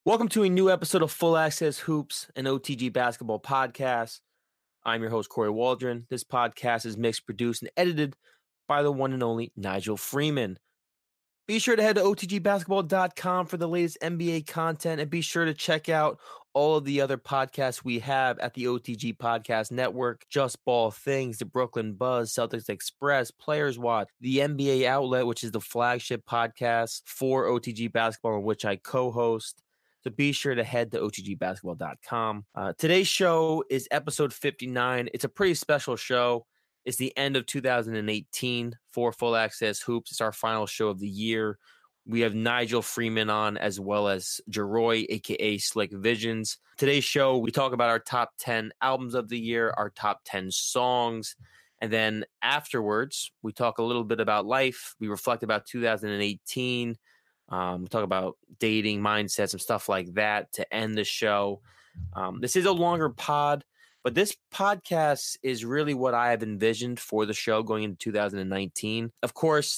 Welcome to a new episode of Full Access Hoops, an OTG basketball podcast. I'm your host, Corey Waldron. This podcast is mixed, produced, and edited by the one and only Nigel Freeman. Be sure to head to otgbasketball.com for the latest NBA content, and be sure to check out all of the other podcasts we have at the OTG Podcast Network: Just Ball Things, the Brooklyn Buzz, Celtics Express, Players Watch, the NBA Outlet, which is the flagship podcast for OTG Basketball, in which I co-host. So be sure to head to otgbasketball.com. Today's show is episode 59. It's a pretty special show. It's the end of 2018 for Full Access Hoops. It's our final show of the year. We have Nigel Freeman on, as well as Jeroy, a.k.a. Slick Visions. Today's show, we talk about our top 10 albums of the year, our top 10 songs, and then afterwards, we talk a little bit about life. We reflect about 2018. We talk about dating, mindsets, and stuff like that to end the show. This is a longer pod, but this podcast is really what I have envisioned for the show going into 2019. Of course,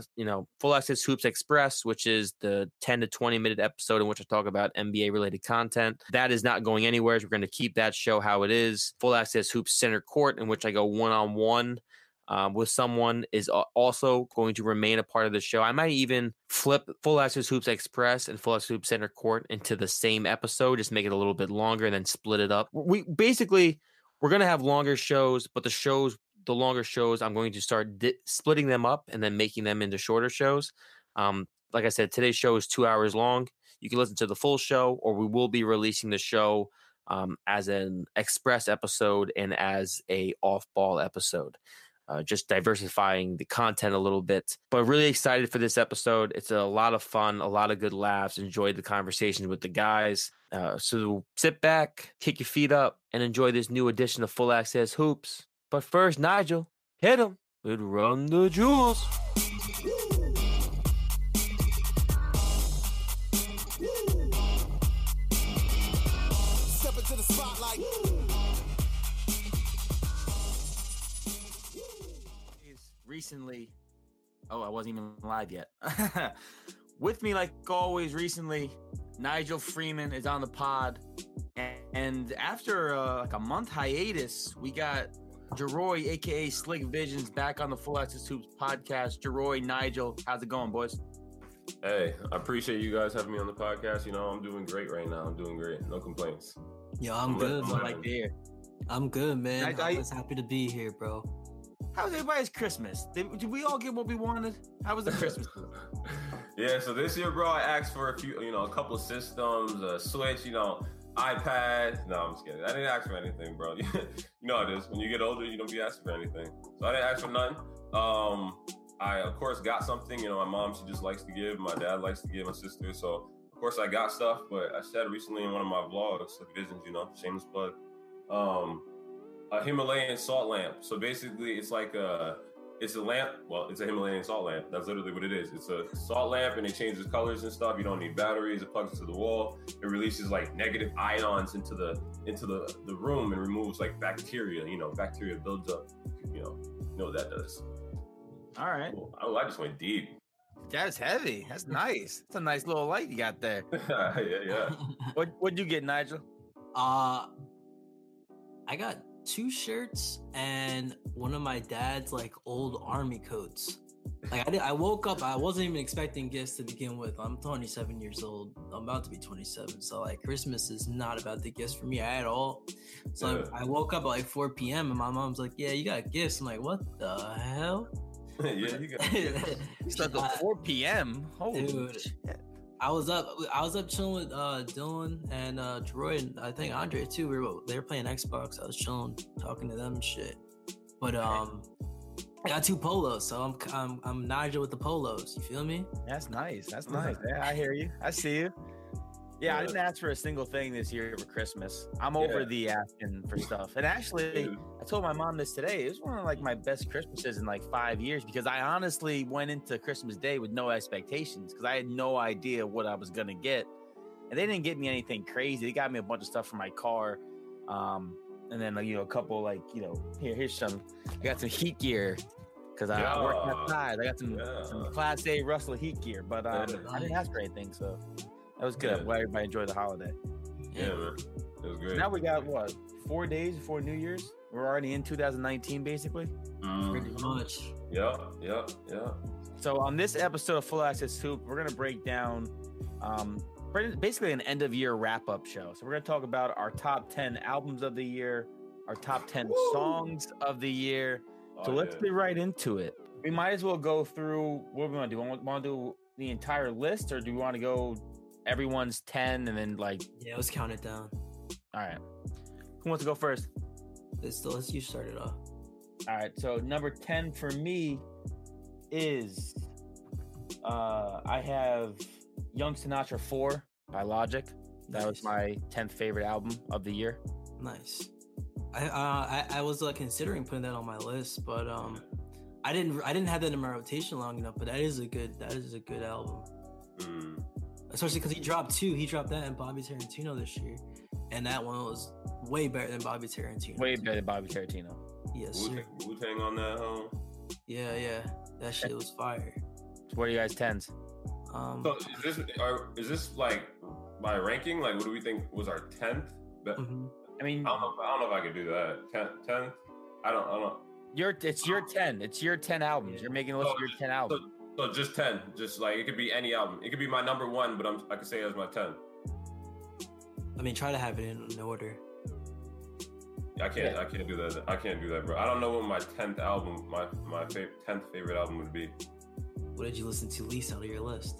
Full Access Hoops Express, which is the 10 to 20 minute episode in which I talk about NBA related content. That is not going anywhere. We're going to keep that show how it is. Full Access Hoops Center Court, in which I go one-on-one with someone, is also going to remain a part of the show. I might even flip Full Access Hoops Express and Full Access Hoops Center Court into the same episode, just make it a little bit longer and then split it up. We're going to have longer shows, but the longer shows, I'm going to start splitting them up and then making them into shorter shows. Like I said, today's show is 2 hours long. You can listen to the full show, or we will be releasing the show as an express episode and as a off-ball episode. Just diversifying the content a little bit, but really excited for this episode. It's a lot of fun, a lot of good laughs. Enjoyed the conversations with the guys. So sit back, kick your feet up, and enjoy this new edition of Full Access Hoops. But first, Nigel, hit him with Run the Jewels. Step into the spotlight. Recently, I wasn't even live yet. With me, like always, recently, Nigel Freeman is on the pod, and after like a month hiatus, we got Jeroy, aka Slick Visions, back on the Full Access Hoops podcast. Jeroy, Nigel, how's it going, boys? Hey, I appreciate you guys having me on the podcast. You know, I'm doing great right now. I'm doing great. No complaints. Yo, I'm good. I like to hear. I'm good, man. I was happy to be here, bro. How was everybody's Christmas? Did we all get what we wanted? How was the Christmas? Yeah, so this year, bro, I asked for a couple of systems, a Switch, iPad. No, I'm just kidding. I didn't ask for anything, bro. You know how it is. When you get older, you don't be asking for anything. So I didn't ask for nothing. I, of course, got something. My mom, she just likes to give. My dad likes to give, my sister. So, of course, I got stuff. But I said recently in one of my vlogs, Visions, shameless plug, a Himalayan salt lamp. So basically, it's like it's a lamp. Well, it's a Himalayan salt lamp. That's literally what it is. It's a salt lamp, and it changes colors and stuff. You don't need batteries. It plugs into the wall. It releases like negative ions into the room and removes like bacteria. Bacteria builds up. You know what that does. All right. Cool. I just went deep. That's heavy. That's nice. That's a nice little light you got there. yeah. What'd you get, Nigel? I got 2 shirts and one of my dad's like old army coats. Like I woke up, I wasn't even expecting gifts to begin with. I'm 27 years old. I'm about to be 27. So like Christmas is not about the gifts for me at all. So yeah. I woke up at like 4 p.m. and my mom's like, yeah, you got gifts. I'm like, what the hell? Yeah, you got gifts. You slept at 4 p.m. Holy dude. shit. I was up chilling with Dylan and Jeroy, and I think Andre too. They were playing Xbox. I was chilling, talking to them and shit. But I got 2 polos, so I'm Nigel with the polos. You feel me? That's nice. That's nice. Yeah, I hear you. I see you. Yeah, I didn't ask for a single thing this year for Christmas. I'm over the asking for stuff. And actually, I told my mom this today. It was one of like my best Christmases in like 5 years, because I honestly went into Christmas Day with no expectations, because I had no idea what I was going to get. And they didn't get me anything crazy. They got me a bunch of stuff for my car. And then, a couple here's some, I got some heat gear, because I work outside. I got some Class A Russell heat gear, but I didn't ask for anything, so. That was good. Yeah. I'm glad everybody enjoyed the holiday. Yeah, man. It was great. Now we got what? 4 days before New Year's. We're already in 2019, basically. Pretty much. Yeah. So on this episode of Full Access Hoop, we're gonna break down, basically an end of year wrap up show. So we're gonna talk about our top 10 albums of the year, our top 10 songs of the year. So let's get right into it. We might as well go through what we want to do. Want to do the entire list, or do we want to go everyone's 10 and then like? Yeah, let's count it down. All right. Who wants to go first? Let's you start it off. All right. So number 10 for me is I have Young Sinatra 4 by Logic. That was my 10th favorite album of the year. Nice. I was considering putting that on my list, but I didn't have that in my rotation long enough. But that is a good album. Especially because he dropped two. He dropped that and Bobby Tarantino this year, and that one was way better than Bobby Tarantino. Way better than Bobby Tarantino. Yes, sir. Wu-Tang on that, huh? Yeah. That shit was fire. So what are you guys 10s? So is this like by ranking? Like, what do we think was our 10th? Mm-hmm. I mean, I don't know if I could do that. 10th? I don't. It's your 10. It's your 10 albums. You're making a list of your 10 albums. So just 10. Just like it could be any album. It could be my number 1, but I could say it as my 10. I mean, try to have it in order. I can't do that. I can't do that, bro. I don't know what my 10th album, my 10th favorite album would be. What did you listen to least out of your list?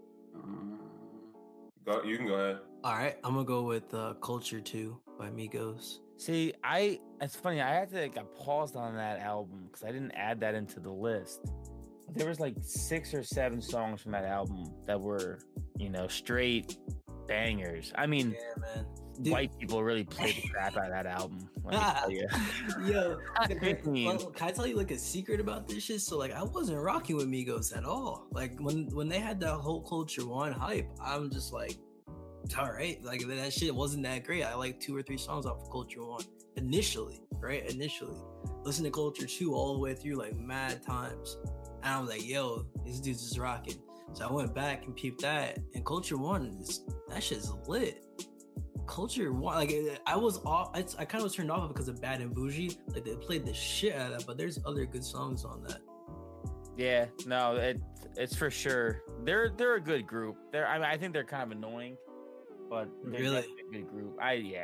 You can go ahead. All right, I'm gonna go with Culture 2 by Migos. See, it's funny. I had to I paused on that album because I didn't add that into the list. There was like 6 or 7 songs from that album that were, straight bangers. I mean, yeah, man. White people really played the crap out of that album. Let me tell you. Yo, can I tell you like a secret about this shit? So I wasn't rocking with Migos at all. Like when they had that whole Culture 1 hype, I'm just like, all right, like that shit wasn't that great. I like 2 or 3 songs off of Culture 1 initially. Listen to Culture 2 all the way through like mad times, and I was like, yo, these dudes is rocking. So I went back and peeped that, and Culture 1 that shit's lit. Culture 1, I was off. I kind of was turned off because of Bad and Bougie. Like they played the shit out of that, but there's other good songs on that. Yeah, no, it's for sure. They're a good group. I think they're kind of annoying, but they're Really? a good group.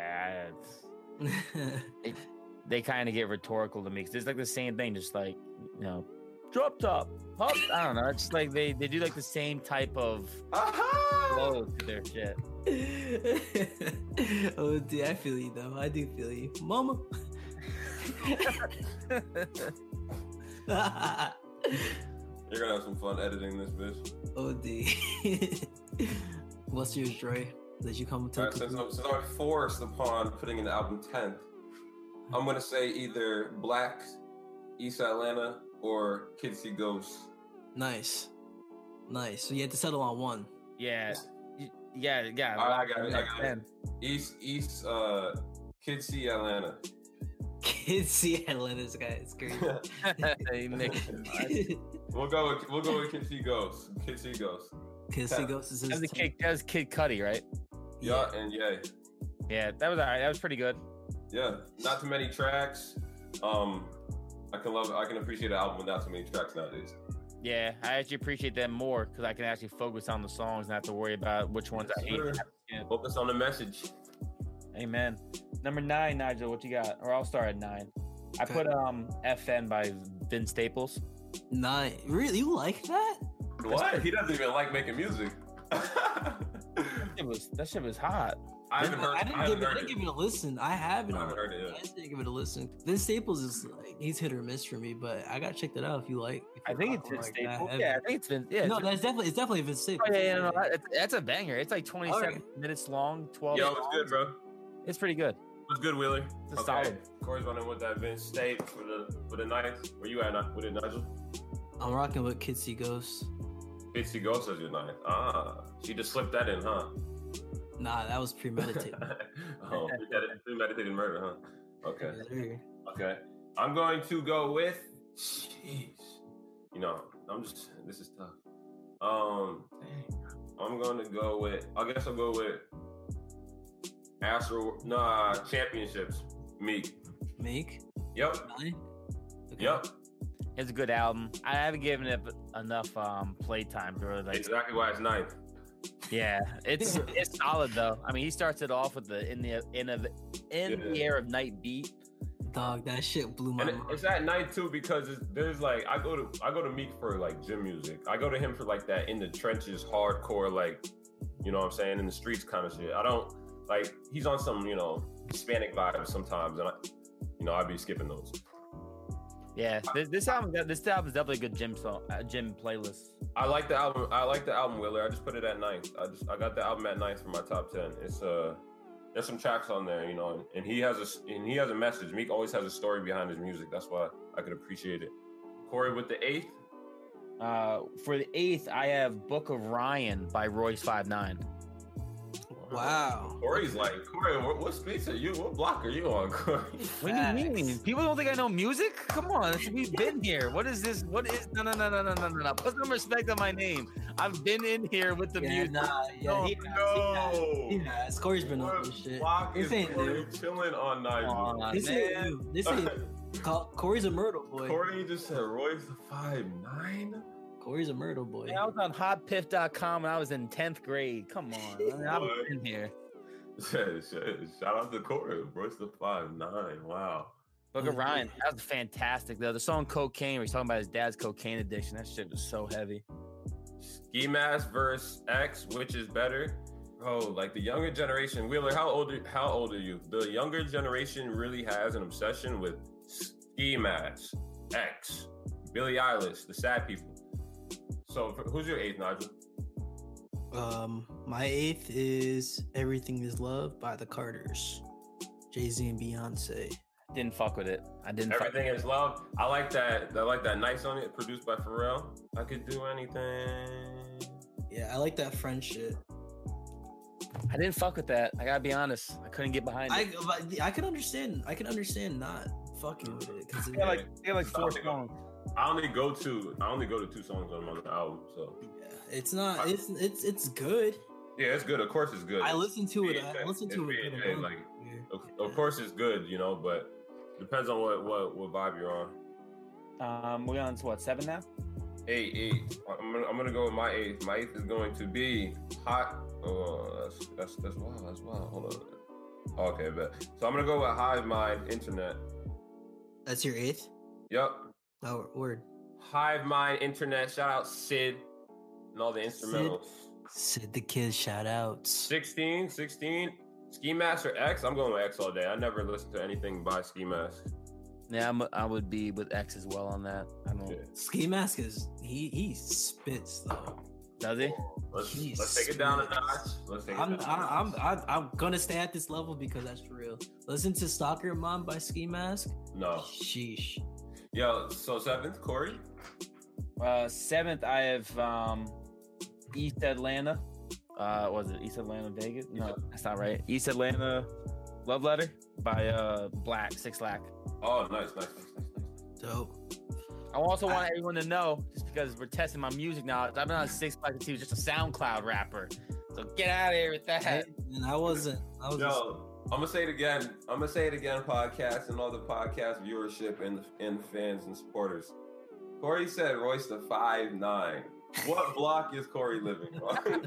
They kind of get rhetorical to me because it's like the same thing, just like drop top, pop. I don't know. It's just like they do like the same type of flow to their shit. Oh, dude, I feel you though. I do feel you, mama. You're gonna have some fun editing this, bitch. Oh, dude. What's yours, Dre? Did you come to? Right, since I'm forced upon putting an album 10th, I'm gonna say either Black, East Atlanta, or Kids See Ghosts. Nice. So you had to settle on one. Yeah. I got it. East, Kids See Atlanta. Kids See Atlanta. This guy is crazy. We'll go with Kids See Ghosts. Kids See Ghosts. Kids See Ghosts is his that was Kid Cudi, right? Yeah, and Ye. Yeah, that was all right. That was pretty good. Yeah, not too many tracks. I can appreciate an album without too many tracks nowadays. Yeah, I actually appreciate that more because I can actually focus on the songs and not have to worry about which ones I hate. Yeah. Focus on the message. Amen. Number 9, Nigel, what you got? Or I'll start at 9. I put FN by Vince Staples. 9. Really? You like that? What? He doesn't even like making music. That shit was hot. I didn't give it a listen. I haven't heard it. I didn't give it a listen. Vince Staples is he's hit or miss for me, but I gotta check that out if you like. I think it's Vince Staples. Yeah, I think it's Vince. Yeah, no, it's definitely Vince Staples. Oh, yeah, that's a banger. It's like 27 minutes long, 12. Yo, it's good, bro. It's pretty good. It's good, Wheeler. It's solid. Corey's running with that Vince State for the ninth. Where you at with it, Nigel? I'm rocking with Kids See Ghosts. Kids See Ghosts as your ninth. She just slipped that in, huh? Nah, that was premeditated. Premeditated murder, huh? Okay. Yeah. Okay. I'm going to go with. Jeez. This is tough. Dang. I'm gonna go with. I guess I'll go with Championships. Meek. Meek? Yep. Really? Okay. Yep. It's a good album. I haven't given it enough playtime, bro. Like, Exactly why it's ninth. yeah, it's solid though. I mean, he starts it off with the in the air of night beat. Dog, that shit blew my And mind. it's at night too because there's like I go to Meek for like gym music. I go to him for like that in the trenches, hardcore, like, you know what I'm saying, in the streets kind of shit. I don't like he's on some, you know, Hispanic vibes sometimes, and I'd be skipping those. Yeah, this album is definitely a good gym playlist. I like the album, Willer. I just put it at ninth. I got the album at ninth for my top 10. It's there's some tracks on there, you know, and he has a message. Meek always has a story behind his music. That's why I could appreciate it. Corey with the 8th. For the 8th, I have Book of Ryan by Royce 5'9". Wow. Corey, what space are you? What block are you on, Corey? What do you mean? People don't think I know music? Come on, we've been here. What is this? No. Put some respect on my name. I've been in here with the music. He has. Corey's been on this shit. Block is This ain't Corey new. chilling on Nigel. This ain't new. Corey's a Myrtle boy. Corey just said Royce 5'9". Corey's a Myrtle boy. I was on hotpiff.com and I was in 10th grade. Come on. I mean, I've been here. Shout out to Corey. Royce the 5'9". Wow. Book of Ryan, that was fantastic though. The song Cocaine, where he's talking about his dad's cocaine addiction. That shit was so heavy. Ski Mask versus X, which is better? Bro, like the younger generation. Wheeler, how old are you? The younger generation really has an obsession with Ski Mask, X, Billie Eilish, the sad people. So who's your 8th, Nigel? My 8th is Everything Is Love by the Carters. Jay-Z and Beyonce. Didn't fuck with it. Everything Is Love. I like that. I like that Nice on it, produced by Pharrell. I could do anything. Yeah, I like that French shit. I didn't fuck with that. I gotta be honest. I couldn't get behind it. I can understand. I can understand not fucking with it because They have like 4 songs. I only go to 2 songs on the album, so yeah, it's not. It's good. yeah, it's good. Of course, it's good. I listened to it. Yeah, I listened to it. yeah, like, of course, it's good, you know, but depends on what vibe you're on. We're on to what, 7 now? 8. I'm gonna go with my 8th. My 8th is going to be Hot. Oh, that's wild. That's wild. Hold on. Okay, bet. So I'm gonna go with Hive Mind Internet. That's your 8th? Yep. Oh, word. Hive Mind Internet. Shout out Sid and all the instrumentals. Sid the Kid, shout outs. 16. Ski Mask or X? I'm going with X all day. I never listened to anything by Ski Mask. Yeah, I would be with X as well on that. I don't. Yeah. Ski Mask is he spits though. Does he? Let's take it down a notch. I'm gonna stay at this level because that's for real. Listen to Stalker Mom by Ski Mask. No. Sheesh. Yo, so 7th, Corey? 7th, I have East Atlanta. Was it East Atlanta Vegas? No, that's not right. East Atlanta Love Letter by Black, 6 Lack. Oh, nice. Dope. I also want everyone to know, just because we're testing my music knowledge, I've been on 6 Lack until just a SoundCloud rapper. So get out of here with that. And I wasn't. Yo, I'm gonna say it again. Podcast and all the podcast viewership and fans and supporters. Corey said Royce the 5'9". What block is Corey living on?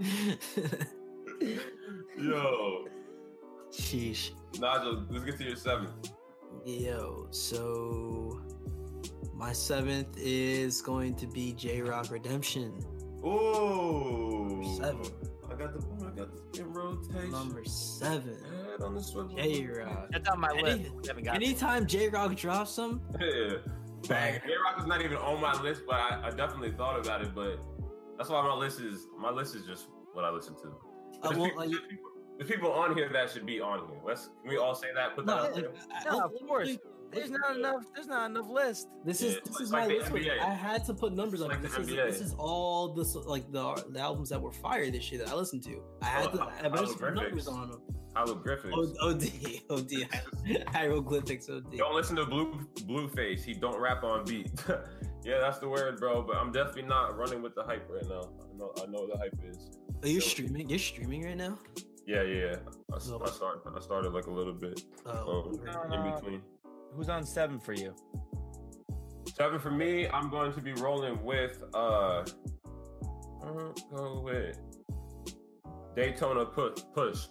Yo. Sheesh. Nigel, let's get to your 7th. Yo, so my 7th is going to be J-Rock Redemption. Ooh. 7. I got the in rotation. Number 7. Head on the swivel. J-Rock. That's on my list. Anytime J-Rock drops them, Yeah. Bang. J-Rock is not even on my list, but I definitely thought about it, but that's why my list is just what I listen to. There's people on here that should be on here. Can we all say that? Put that out there. No, of course. There's not enough list. This is my like list. NBA. I had to put numbers on it. Like This is all the albums that were fire this year that I listened to. I had to put numbers on them. Hieroglyphics. OD. Hieroglyphics. OD. Don't listen to Blueface. He don't rap on beat. Yeah, that's the word, bro. But I'm definitely not running with the hype right now. I know what the hype is. Are you streaming? You're streaming right now? Yeah. I started like a little bit in between. Who's on 7 for you? 7 for me, I'm going to be rolling with I'll go with Daytona Push.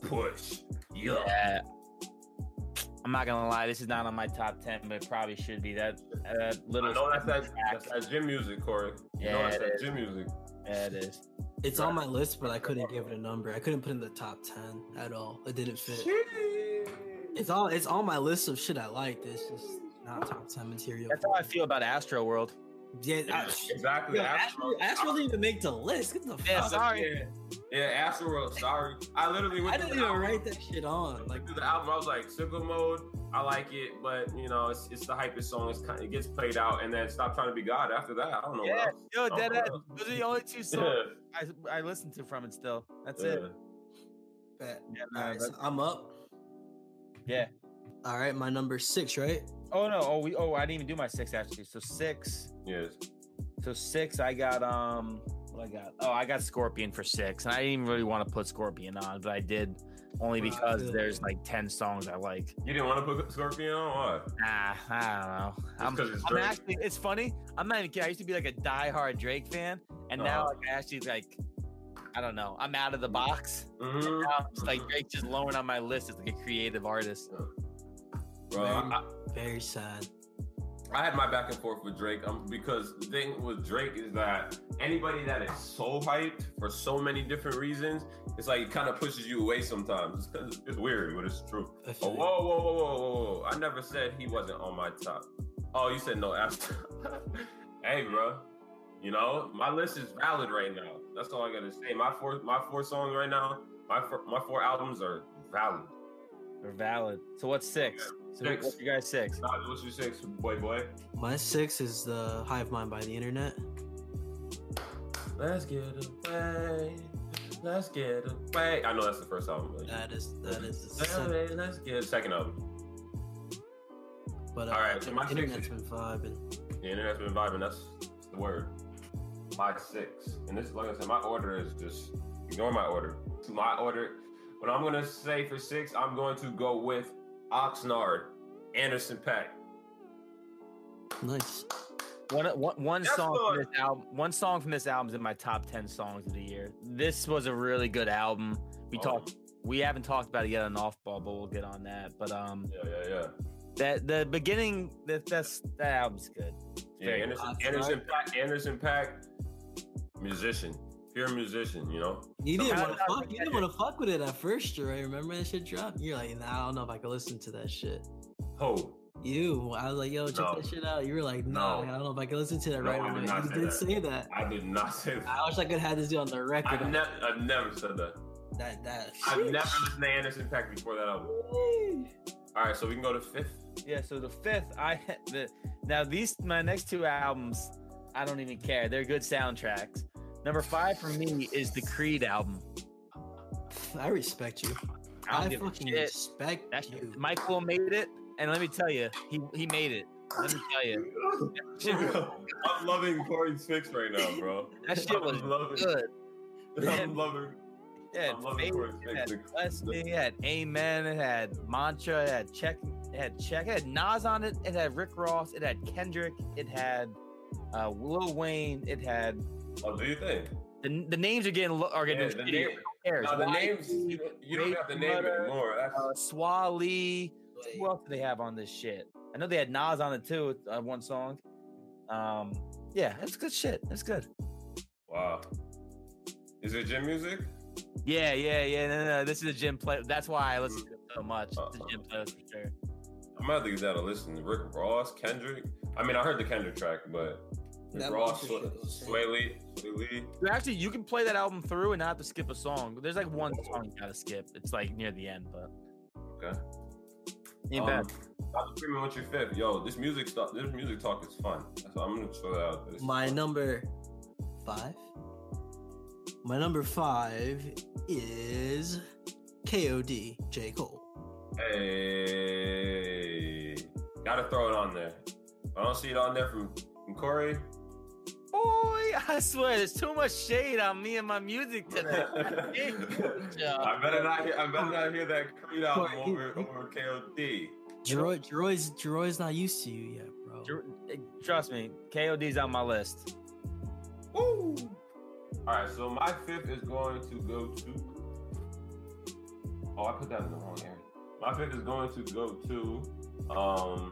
Yeah. I'm not gonna lie, this is not on my top 10, but it probably should be. That little. I know that's that gym music, Corey. You know that's that gym music. Yeah, it is. It's on my list, but I couldn't give it a number. I couldn't put it in the top 10 at all. It didn't fit. It's on my list of shit I liked. It's just not top 10 material. That's how I feel about Astro World. Yeah, exactly. Astro didn't even make the list. Get the fuck. Sorry. Yeah, Astro World. Sorry, I literally went. I didn't even write that shit on. Like through the album, I was like, "Sicko Mode, I like it, but you know, it's the hypest song. It gets played out, and then Stop Trying to Be God. After that, I don't know. Yeah, yo, those are the only 2 songs I listened to from it. Still, that's it. Bet. Yeah, all right, so I'm up. Yeah. All right, my number 6, right? Oh no! I didn't even do my 6 actually. So 6. Yes. So 6, I got what I got? Oh, I got Scorpion for 6, and I didn't even really want to put Scorpion on, but I did only because there's like 10 songs I like. You didn't want to put Scorpion on? Why? Nah, I don't know. I'm actually. It's funny. I'm not even kidding. I used to be like a diehard Drake fan, and now like, I actually like. I don't know. I'm out of the box. Mm-hmm. Now it's like Drake just lowering on my list as like a creative artist. Bro, very sad. I had my back and forth with Drake because the thing with Drake is that anybody that is so hyped for so many different reasons, it's like it kind of pushes you away sometimes. It's weird, but it's true. Oh, whoa. I never said he wasn't on my top. Oh, you said no after. Hey, bro. You know, my list is valid right now. That's all I gotta say. My four songs right now, my 4 albums are valid. They're valid. So what's 6? So 6. What's your guys' 6? What's your 6, boy? My 6 is the Hive Mind by the Internet. Let's get away. I know that's the first album. That is Let's get second album. But all right, so my Internet's been vibing. The Internet's been vibing. That's the word. My 6, and this, like I said, my order is just ignore my order. My order. What I'm gonna say for 6, I'm going to go with Oxnard, Anderson .Paak. Nice. One song from this album. One song from this album is in my top 10 songs of the year. This was a really good album. We haven't talked about it yet on Off Ball, but we'll get on that. But yeah. That the beginning, that album's good. Yeah, Anderson .Paak, musician, pure musician. You know. You didn't want to fuck with it at first, right? Remember that shit dropped? You're like, nah, I don't know if I can listen to that shit. Oh. I was like, yo, check that shit out. You were like, no, I don't know if I can listen to that right away. You did say that. I did not say that. I wish I could have this dude on the record. I've never said that. I've never listened to Anderson .Paak before that album. All right, so we can go to 5th. Yeah, so the 5th, my next 2 albums, I don't even care. They're good soundtracks. Number 5 for me is the Creed album. I respect you. I fucking respect you. Michael made it, and let me tell you, he made it. Let me tell you. I'm loving Corey's fix right now, bro. That shit was good. I'm loving. It had Bless Me, it had Amen, it had Mantra, it had Check, it had Nas on it, it had Rick Ross, it had Kendrick, it had Lil Wayne, it had. Oh, do you think? The names are getting the names. You don't have to name it anymore. Swally. Who else do they have on this shit? I know they had Nas on it too. One song. Yeah, it's good shit. It's good. Wow. Is it gym music? Yeah. No. This is a gym play. That's why I listen to it so much. It's a gym playlist for sure. I'm gonna have to give that a listen. Rick Ross, Kendrick. I mean, I heard the Kendrick track, but Rick Ross, Sway Lee. Actually, you can play that album through and not have to skip a song. There's like one song you gotta skip. It's like near the end, but okay. Ain't bad. I'm agreeing with your 5th. Yo, this music talk is fun. So I'm gonna throw that out there. My number 5. My number 5 is KOD, J. Cole. Hey, gotta throw it on there. I don't see it on there from Corey. I swear, there's too much shade on me and my music today. I better not hear that Creed album over KOD. Jeroy's not used to you yet, bro. Trust me, KOD's on my list. Woo! All right, so my fifth is going to go to. Oh, I put that in the wrong area. My fifth is going to go to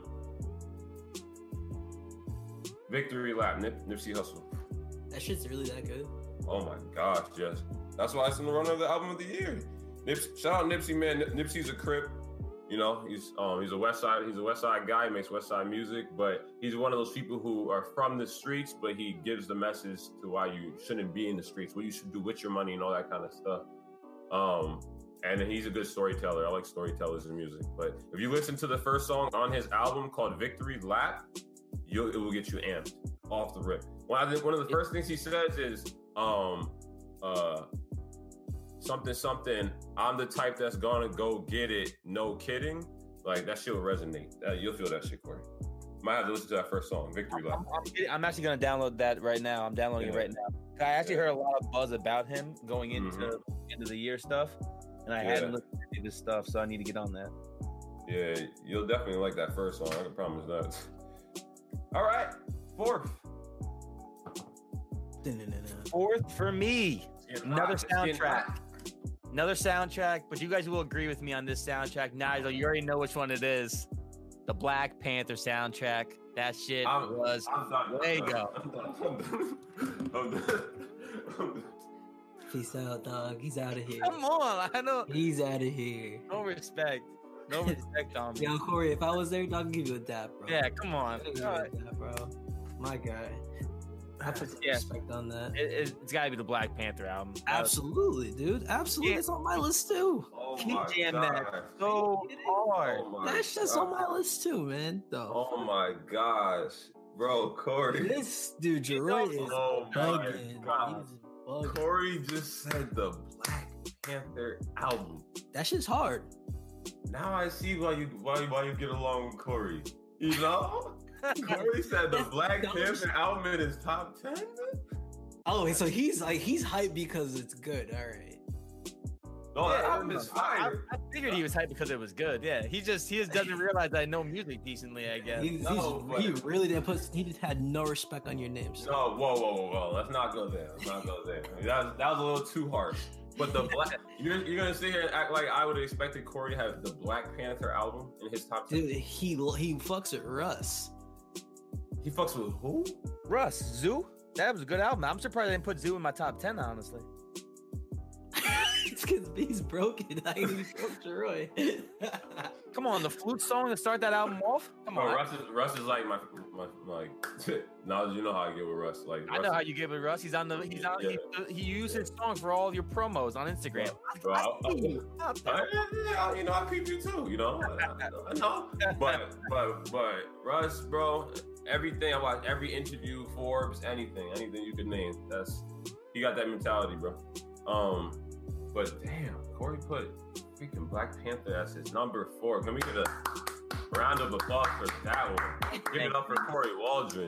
Victory Lap, Nipsey Hussle. That shit's really that good. Oh my gosh, yes. That's why it's in the run of the album of the year. Shout out Nipsey, man. Nipsey's a Crip. You know, he's a West Side guy, makes West Side music, but he's one of those people who are from the streets, but he gives the message to why you shouldn't be in the streets, what you should do with your money and all that kind of stuff. And he's a good storyteller. I like storytellers in music. But if you listen to the first song on his album called Victory Lap, it will get you amped off the rip. One of the first things he says is something, I'm the type that's gonna go get it, no kidding. Like, that shit will resonate. You'll feel that shit, Corey. Might have to listen to that first song, Victory Lap. I'm actually gonna download that right now. I'm downloading it right now. I actually heard a lot of buzz about him going into the end of the year stuff, and I hadn't listened to any of this stuff, so I need to get on that. Yeah, you'll definitely like that first song. I can promise that. All right, fourth. Fourth for me, another soundtrack, but you guys will agree with me on this soundtrack. Nigel, you already know which one it is. The Black Panther soundtrack. That shit was way go. Peace out, dog. He's out of here. Come on, I know. He's out of here. No respect on me. Yo, Corey, if I was there, dog, I'd give you a dap, bro. Yeah, come on. Bro. My guy. I put some respect on that. It's got to be the Black Panther album. Absolutely, dude. Absolutely. Yeah. It's on my list, too. Oh Keep my jamming God. that so hard. That shit's on my list, too, man. Though. Oh, my gosh. Bro, Corey. This dude, Jeroy, is bugging. He's bugging. Corey just said the Black Panther album. That shit's hard. Now I see why you get along with Corey. You know? Corey said the Black Panther album in his top 10? Oh, so he's hyped because it's good. All right. No, that album is fire. I figured he was hyped because it was good. Yeah, he just doesn't realize I know music decently, I guess. He really didn't he just had no respect on your name. So. No, whoa. Let's not go there. That was a little too harsh. But the Black, you're gonna sit here and act like I would have expected Corey to have the Black Panther album in his top 10. Dude, he fucks with Russ. He fucks with who? Russ, Zoo? That was a good album. I'm surprised I didn't put Zoo in my top 10, honestly. It's because he's broken. I even broke Jeroy. Come on, the flute song to start that album off? Come on. Russ is like my now you know how I get with Russ. Like I know how you get with Russ. He used his song for all your promos on Instagram. I peep you too, you know. I know. But Russ, bro, everything I watch, every interview, Forbes, anything you could name. He got that mentality, bro. But damn, Corey put freaking Black Panther as his number 4. Can we get a round of applause for that one? Give it up for Corey Waldron.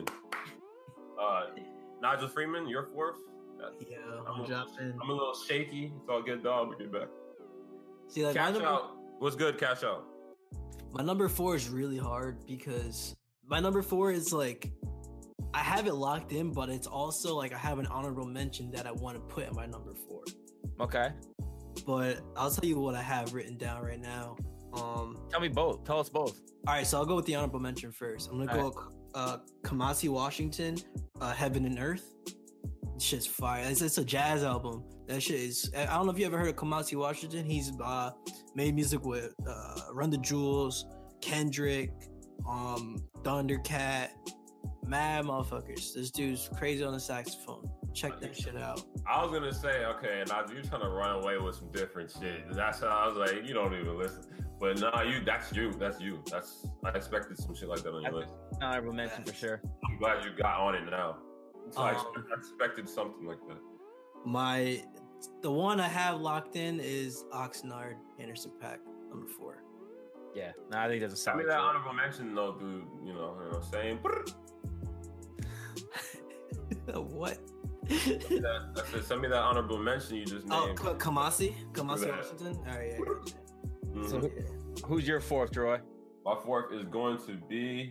Nigel Freeman, you're 4th? Yeah, I'm a little shaky. It's all good, dog. We get back. See, like Cash Out. What's good, Cash Out? My number 4 is really hard because my number 4 is like I have it locked in, but it's also like I have an honorable mention that I want to put in my number 4. Okay. But I'll tell you what I have written down right now. Tell me both. Tell us both. All right, so I'll go with the honorable mention first. I'm gonna go Kamasi Washington, Heaven and Earth. Shit's fire. It's a jazz album. That shit is. I don't know if you ever heard of Kamasi Washington. He's made music with Run the Jewels, Kendrick, Thundercat, mad motherfuckers. This dude's crazy on the saxophone. Check that shit out. I was gonna say, okay, now you're trying to run away with some different shit. That's how I was like, you don't even listen. But nah, that's you. I expected some shit like that on your list. Honorable mention for sure. I'm glad you got on it now. So I expected something like that. The one I have locked in is Oxnard, Anderson .Paak, number 4. Yeah, I think that's a solid. That honorable mention though, dude. You know what I'm saying? What? That's it. Send me that honorable mention you just Oh, named. Kamasi that. Washington. All right. Yeah. Mhm. So who's your fourth, Troy? My fourth is going to be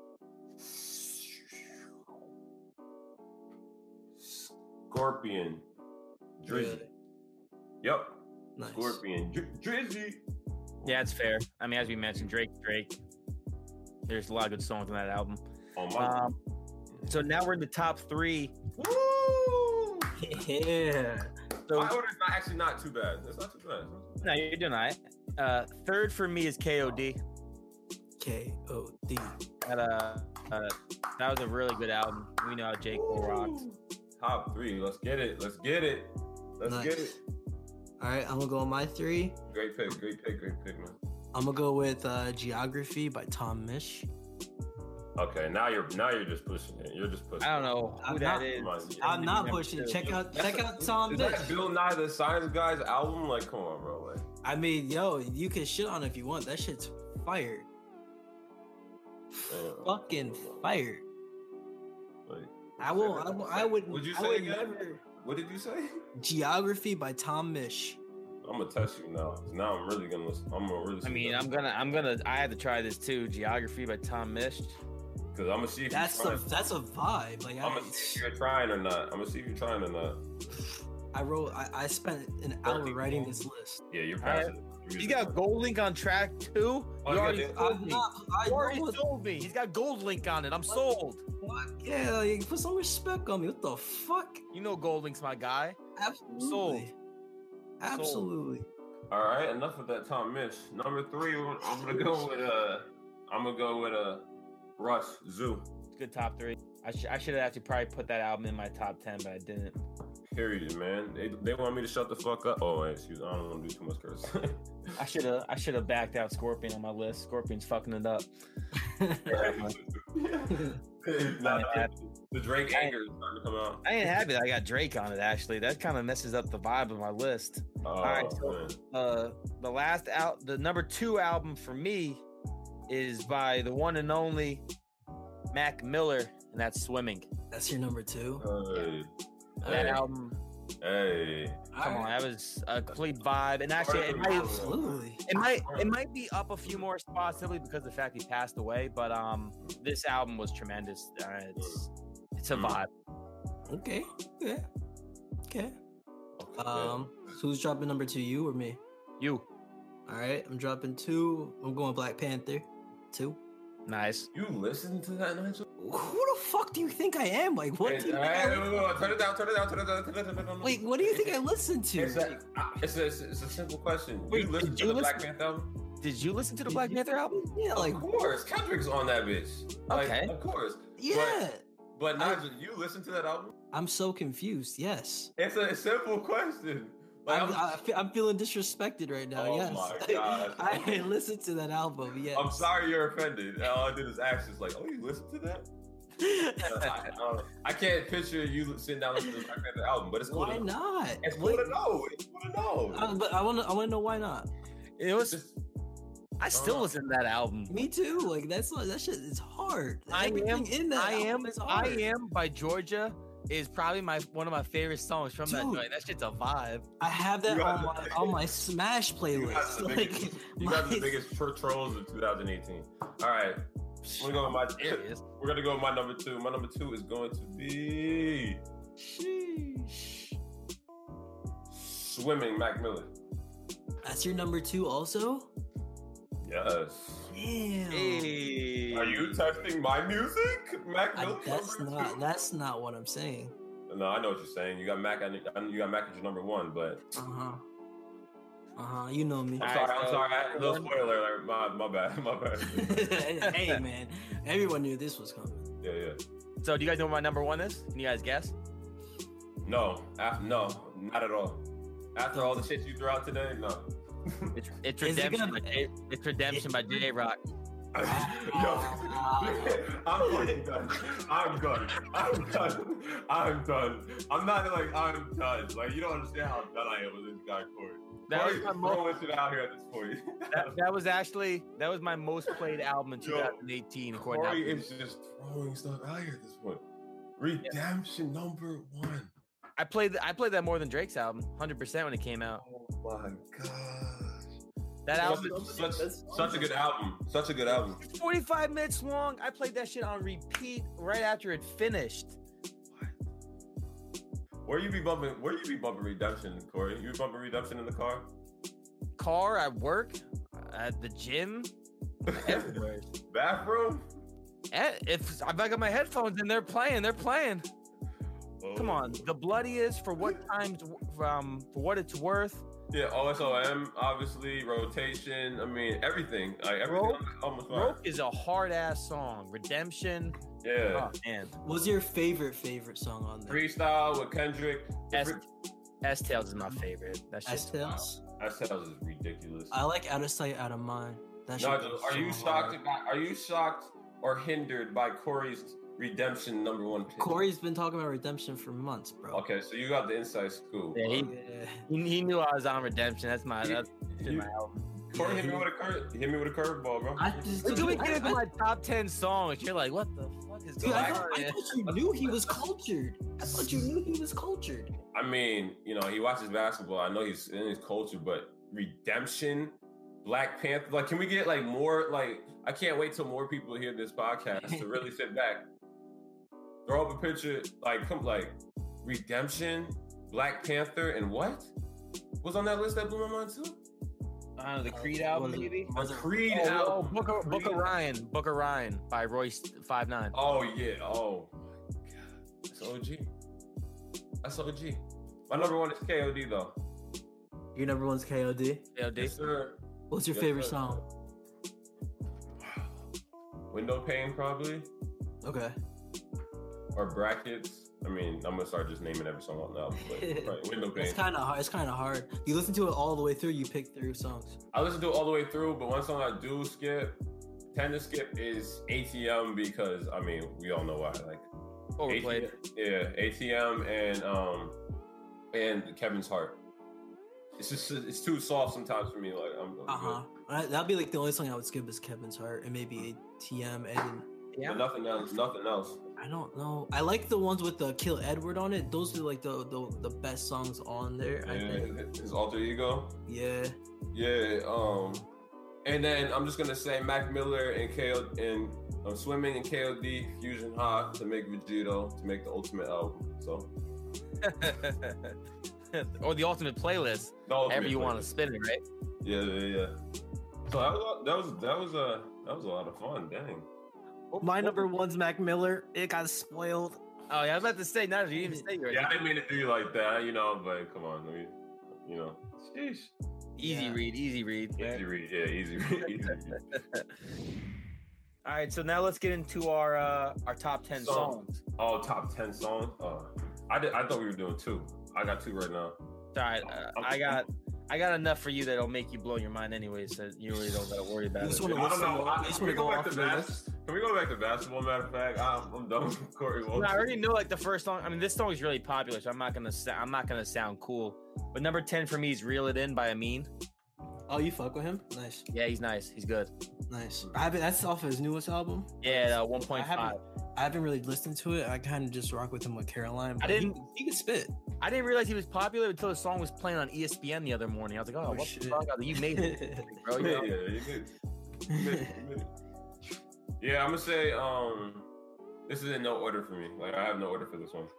Scorpion. Drizzy. Really? Yep. Nice. Scorpion. Drizzy. Yeah, it's fair. I mean, as we mentioned, Drake. There's a lot of good songs on that album. Oh my. So now we're in the top three. Woo! Yeah. So My order's not too bad. It's not too bad. no, you're doing all right. Third for me is KOD. K.O.D. That was a really good album. We know how J. Cole rocks. Top three. Let's get it. Let's get it. Let's Nice. get it. All right, I'm gonna go with my three. Great pick, man. I'm gonna go with Geography by Tom Misch. Okay, now you're just pushing it. You're just pushing. I don't know who I'm that not- is. Come on. I'm not Number pushing it. two. Check out Tom Is that Misch. Bill Nye the Science Guy's album? Like, come on, bro. Like, I mean, yo, you can shit on it if you want. That shit's fire. Fucking fire. like, I would. What'd you I say would again? never. What did you say? Geography by Tom Misch. I'm gonna test you now. 'Cause now I'm really gonna listen. I'm gonna really. I mean, I had to try this too. Geography by Tom Misch. because I'm gonna see if That's you're a trying. that's a vibe. Like I'm gonna see if you're trying or not. I'm gonna see if you're trying or not. I spent an hour writing this list. Yeah, you're Alright. passing. He's got Gold Link on track 2. Oh, You you already got told me. I You already know what- told me. He's got Gold Link on it. I'm sold. What? Yeah, like, put some respect on me. What the fuck? You know Gold Link's my guy. Absolutely. Sold. Absolutely. All right, enough of that Tom Misch. Number 3, I'm gonna go with Rush Zoo. Good top 3. I should have actually probably put that album in my top 10, but I didn't. Period, man. They want me to shut the fuck up. Oh, excuse me. I don't want to do too much curse. I should have backed out Scorpion on my list. Scorpion's fucking it up. The Drake anger is starting to come out. I ain't happy that I got Drake on it. Actually, that kind of messes up the vibe of my list. Oh, right, so- man. The number 2 album for me is by the one and only Mac Miller, and that's Swimming. That's your number 2. Hey, That Hey. album, hey. come on, that was a complete vibe. And actually, Absolutely. it might be up a few more spots simply because of the fact he passed away. But this album was tremendous. It's a vibe. Okay. Yeah. Okay. So who's dropping number 2? You or me? You All right. I'm dropping 2. I'm going Black Panther. 2. nice. You listen to that, Nigel? Who the fuck do you think I am? Like, what? Do you think I Turn it down. Wait, what do you think I listen to? It's a simple question. Wait, You listen did to you the listen- Black Panther album? Did you listen to the Black Panther album? Yeah, like, Of course, Kendrick's on that bitch. Like, Okay. of course. yeah. But Nigel, you listen to that album? I'm so confused. Yes. It's a simple question. Like, I'm feeling disrespected right now. Oh Yes. my God. I listened to that album. Yes. I'm sorry you're offended. All I did is ask, just like, oh, you listen to that? I can't picture you sitting down listening to the Black Panther album, but it's cool. Why not? It's cool to know. It's cool to know. But I want to know why not. It was. I still listen to that album. Me too. Like that shit is hard. I Everything in that album is I hard. Am by Georgia is probably one of my favorite songs from that Dude. joint. That shit's a vibe. I have that You on guys- my Smash playlist. You guys are the biggest trolls of 2018. All right. We're gonna go with Serious. we're gonna go with my number 2. My number 2 is going to be Sheesh. Swimming, Mac Miller. That's your number 2 also? Yes. Damn. Hey. Are you testing my music, Mac Miller? That's not what I'm saying. No, I know what you're saying. You got Mac at your number 1, but You know me. I'm sorry. No spoiler alert. My bad. Hey man, everyone knew this was coming. Yeah. So, do you guys know what my number 1 is? Can you guys guess? No, no, not at all. After all the shit you threw out today, no. It's Is it Redemption. gonna- It's Redemption by J Rock. Yo, I'm fucking done. I'm done. I'm not like I'm done. Like, you don't understand how done I am with this guy, Corey. That was Corey's my throwing shit out here at this point. That was my most played album in 2018. according to Corey Apple is just throwing stuff out here at this point. Redemption #1. I played that more than Drake's album, 100% when it came out. Oh my gosh. That album Such a good album. Such a good album. is 45 minutes long. I played that shit on repeat right after it finished. Where you be bumping Redemption, Corey? You be bumping Redemption in the car? Car, at work, at the gym, everywhere. Bathroom? If I got my headphones in, they're playing. Oh. Come on, the bloodiest for what times, for what it's worth. Yeah, OSOM, obviously, Rotation. I mean, everything. Like everything. Almost Rope is a hard ass song. Redemption. Yeah. Oh, man. What's your favorite song on there? Freestyle with Kendrick. S-Tails is my favorite. That's just S-Tails? S-Tails is ridiculous. I like Out of Sight, Out of Mind. Nigel, are you shocked or hindered by Corey's Redemption #1 pick? Corey's been talking about Redemption for months, bro. Okay, so you got the inside scoop. Yeah, he knew I was on Redemption. That's my album. Corey hit me with a curveball, bro. Until we get into my top 10 songs, you're like, what the fuck is going I on? thought you knew he was cultured. I mean, he watches basketball. I know he's in his culture, but Redemption, Black Panther. Like, can we get like more? Like, I can't wait till more people hear this podcast to really sit back, throw up a picture. Like, Redemption, Black Panther, and what was on that list that blew my mind too? The Creed album, maybe? The Creed album. Book of Ryan by Royce 5'9". Oh, yeah. Oh, my God. That's OG. My #1 is KOD, though. Your #1's KOD? KOD? Yes, sir. What's your favorite song? Window Pane, probably. Okay. Or Brackets. I mean, I'm gonna start just naming every song on the album. But right, Window Pane. It's kind of hard. You listen to it all the way through. You pick through songs. I listen to it all the way through, but one song I do tend to skip is ATM because I mean we all know why. Like Overplayed. ATM and Kevin's Heart. It's too soft sometimes for me. Like I'm good. That'd be like the only song I would skip is Kevin's Heart and maybe ATM and But nothing else. I don't know. I like the ones with the Kill Edward on it. Those are like the best songs on there. Yeah, I think. His Alter Ego. Yeah. Yeah. And then I'm just gonna say Mac Miller and Swimming and KOD Fusion Hot to make Vegito to make the ultimate album. So. Or the ultimate playlist. However you want to spin it, right? Yeah. So that was a lot of fun. Dang. My #1's Mac Miller. It got spoiled. Oh yeah, I was about to say. Now you didn't even say yours. Yeah, I didn't mean to do you like that, but come on, sheesh. Easy read. Easy read. All right, so now let's get into our top 10 songs. Oh, top 10 songs. I thought we were doing 2. I got 2 right now. All right, I got enough for you that'll make you blow your mind anyway, so you really don't gotta worry about it. Can we go back to basketball? Matter of fact, I'm done with Corey Walter. I already know like the first song. I mean, this song is really popular, so I'm not gonna sound cool. But number 10 for me is "Reel It In" by Amin. Oh, you fuck with him? Nice. Yeah, he's nice. He's good. Nice. That's off his newest album. Yeah, 1.5. I haven't really listened to it. I kind of just rock with him with Caroline. But he can spit. I didn't realize he was popular until the song was playing on ESPN the other morning. I was like, what the fuck? You made it, bro. Yeah, you did. Yeah, I'm gonna say this is in no order for me. Like I have no order for this one.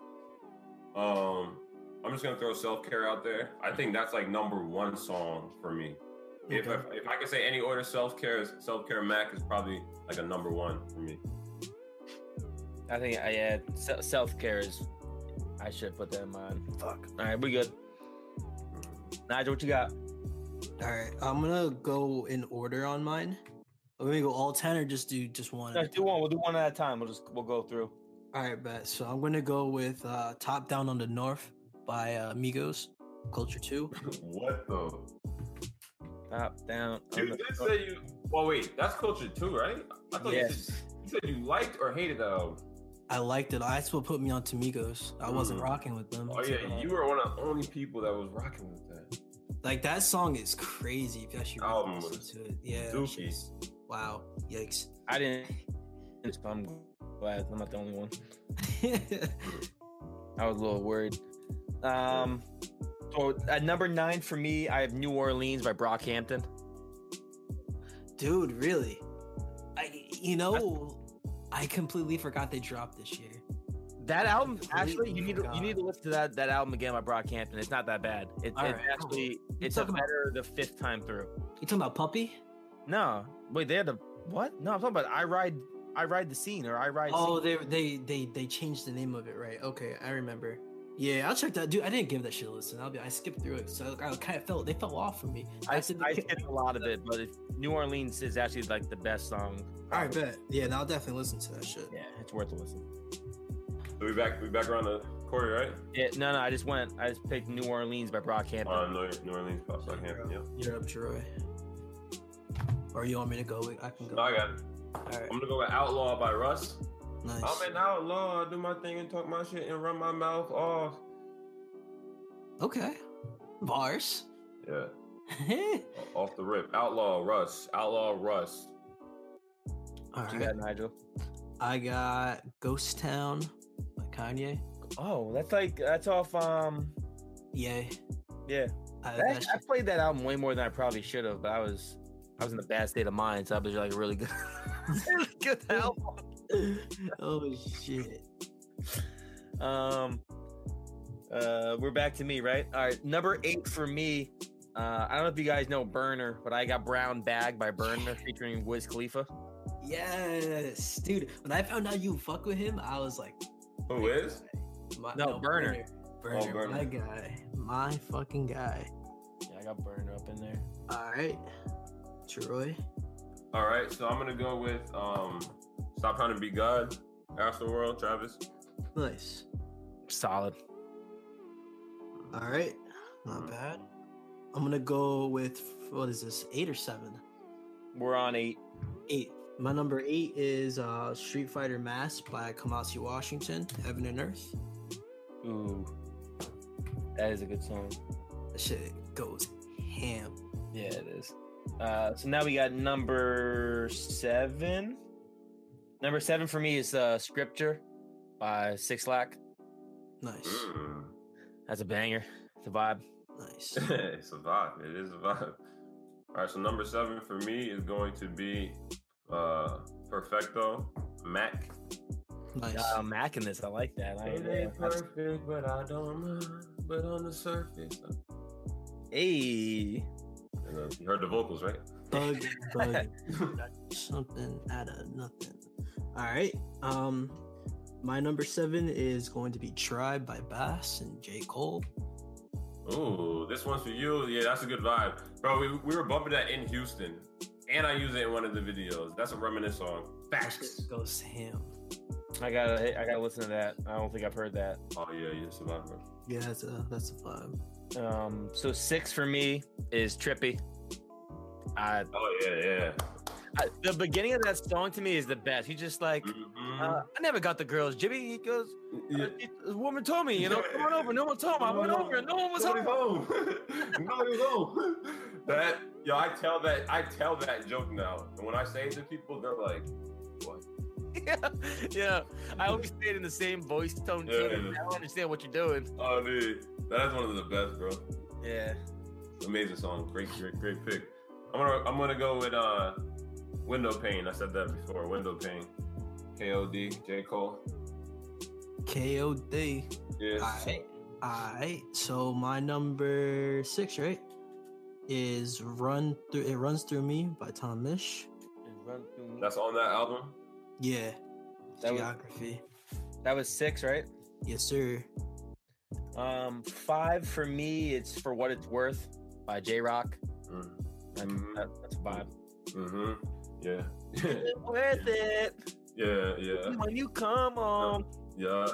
I'm just gonna throw Self-Care out there. I think that's like #1 song for me. Okay. If I could say any order, Self-Care Mac is probably like a #1 for me. I think Self-Care is. I should put that in mind. Fuck. All right, we good. Nigel, what you got? All right, I'm gonna go in order on mine. Are we gonna go all 10 or just do one? Let's do one. We'll do one at a time. We'll go through. All right, bet. So I'm gonna go with "Top Down on the North" by Migos, Culture 2. What the? Top down. You did say you. Well, wait, that's Culture 2, right? I thought you said you liked or hated that album. I liked it. That's what put me on to Migos. I wasn't rocking with them. Oh yeah, you were one of the only people that was rocking with that. Like that song is crazy if you actually listen to it. Yeah. Dookie. Wow. Yikes. I didn't. Glad I'm not the only one. I was a little worried. So at number 9 for me, I have New Orleans by Brockhampton. Dude, really? I completely forgot they dropped this year. That album, actually, you Completely need to listen to that album again by Brockhampton. It's not that bad. It's All right, actually cool. it's talking about- better the 5th time through. You talking about Puppy? No, wait, they had the what? No, I'm talking about I ride the scene or I ride. Oh, Scene. they changed the name of it, right? Okay, I remember. Yeah, I'll check that. Dude, I didn't give that shit a listen. I skipped through it, so I kind of they fell off for me. I skipped a lot of it, but New Orleans is actually like the best song. All right, bet. Yeah, now I'll definitely listen to that shit. Yeah, it's worth a listen. So we back around the Corey, right? Yeah, no, I just picked New Orleans by Brockhampton. New Orleans pops back here. Yeah. You're up, Troy. Or you want me to go? I can go. No, I got it. All right, I'm gonna go with Outlaw by Russ. nice. I'm an outlaw. I do my thing and talk my shit and run my mouth off. Okay, bars. Yeah. Off the rip. Outlaw Russ. All What you right, got, Nigel? I got Ghost Town by Kanye. Oh, that's off. Yeah, Yeah, I played that album way more than I probably should have, but I was in a bad state of mind, so I was like really good, really good album. Oh shit. We're back to me, right? All right, number 8 for me. I don't know if you guys know Burner, but I got Brown Bag by Burner featuring Wiz Khalifa. Yes, dude. When I found out you fuck with him, I was like, Who is? Burner. Burner, my guy, my fucking guy. Yeah, I got Burner up in there. All right, Troy. All right, so I'm gonna go with Stop Trying to Be God, Astroworld, Travis. Nice. Solid. All right, not bad. I'm gonna go with what is this? 8 or 7? We're on 8. 8. My number 8 is Street Fighter Mask by Kamasi Washington, Heaven and Earth. Ooh, that is a good song. That shit goes ham. Yeah, it is. So now we got number 7. Number 7 for me is Scripture by Six Lack. Nice. That's a banger. It's a vibe. Nice. It's a vibe. It is a vibe. All right, so number 7 for me is going to be Perfecto, Mac. Nice. Mac in this, I like that. It ain't perfect, but I don't mind. But on the surface, Hey. you heard the vocals, right? Bug. Something out of nothing. All right. My number 7 is going to be Tribe by Bass and J. Cole. Ooh, this one's for you. Yeah, that's a good vibe, bro. We were bumping that in Houston, and I use it in one of the videos. That's a Reminisce song. Facts. Goes ham. I gotta listen to that. I don't think I've heard that. Oh yeah, it's a vibe, bro. Yeah, that's a vibe. So 6 for me is Trippy. Oh yeah. The beginning of that song to me is the best. He's just like, I never got the girls, Jimmy. He goes, the woman told me, come on over. No one told me. I went over and no one was home. Nobody was home. I tell that joke now. And when I say it to people, they're like, what? Yeah. I always say it in the same voice tone too. I don't understand what you're doing. Oh, dude. That's one of the best, bro. Yeah. Amazing song. Great pick. I'm gonna go with Window Pane. I said that before. Window Pane. K.O.D. J. Cole. K.O.D. Yes. Alright. So my number 6, right, is It Runs Through Me by Tom Misch. That's on that album? Yeah. That Geography. That was 6, right? Yes, sir. 5 for me, it's For What It's Worth by J-Rock. That's a vibe. Yeah. Worth it. Yeah. When you come home. Yeah.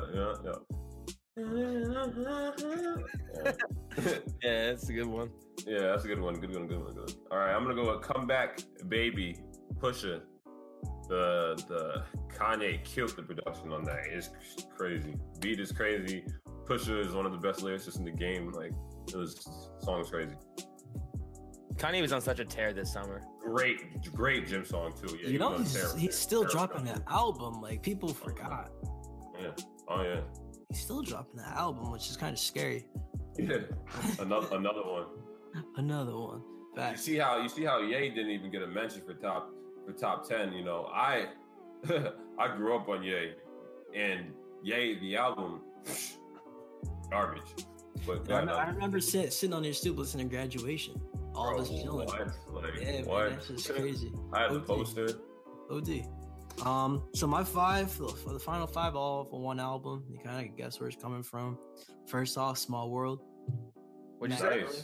Yeah, that's a good one. Yeah, that's a good one. Good one. All right, I'm gonna go with Comeback Baby, Pusha. The Kanye killed the production on that. It's crazy. Beat is crazy. Pusha is one of the best lyricists in the game. Like, song is crazy. Kanye was on such a tear this summer. Great gym song too. Yeah, You know, he was on he's still Terror dropping stuff. an album. Like, people forgot. Yeah. Oh yeah. He's still dropping an album, which is kind of scary. Yeah. Another one. Another one. You Facts. see how Ye didn't even get a mention for top 10. You know, I grew up on Ye, and Ye the album garbage. But I remember sitting on your stoop listening to Graduation. All of us chilling. What? Like, Yeah, what? man, that's just crazy. I had the OD. poster. OD. So my five, for the final five, all for one album. You kind of guess where it's coming from. First off, Small World. What'd you say?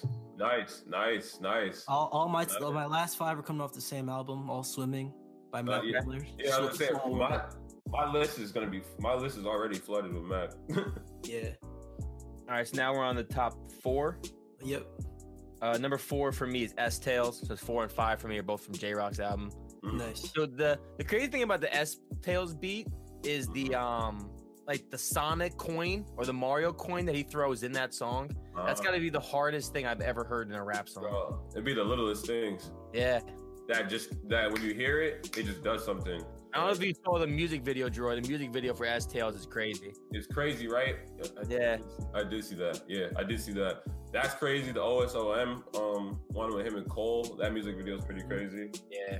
Nice. All my Love it. my last five are coming off the same album, All Swimming by Mac Yeah. Miller. Yeah, I was saying Small World. my list is already flooded with Mac. Yeah. All right, so now we're on the top 4. Yep. Number 4 for me is S Tales. So 4 and 5 for me are both from J Rock's album. Nice. So the crazy thing about the S Tales beat is the like the Sonic coin or the Mario coin that he throws in that song. That's got to be the hardest thing I've ever heard in a rap song. Bro, it'd be the littlest things Yeah. that when you hear it, it just does something. I don't know if you saw the music video, Drew. The music video for S Tales is crazy. It's crazy, right? Yeah. I did see that. Yeah, I did see that. That's crazy. The OSOM one with him and Cole. That music video is pretty crazy. Yeah.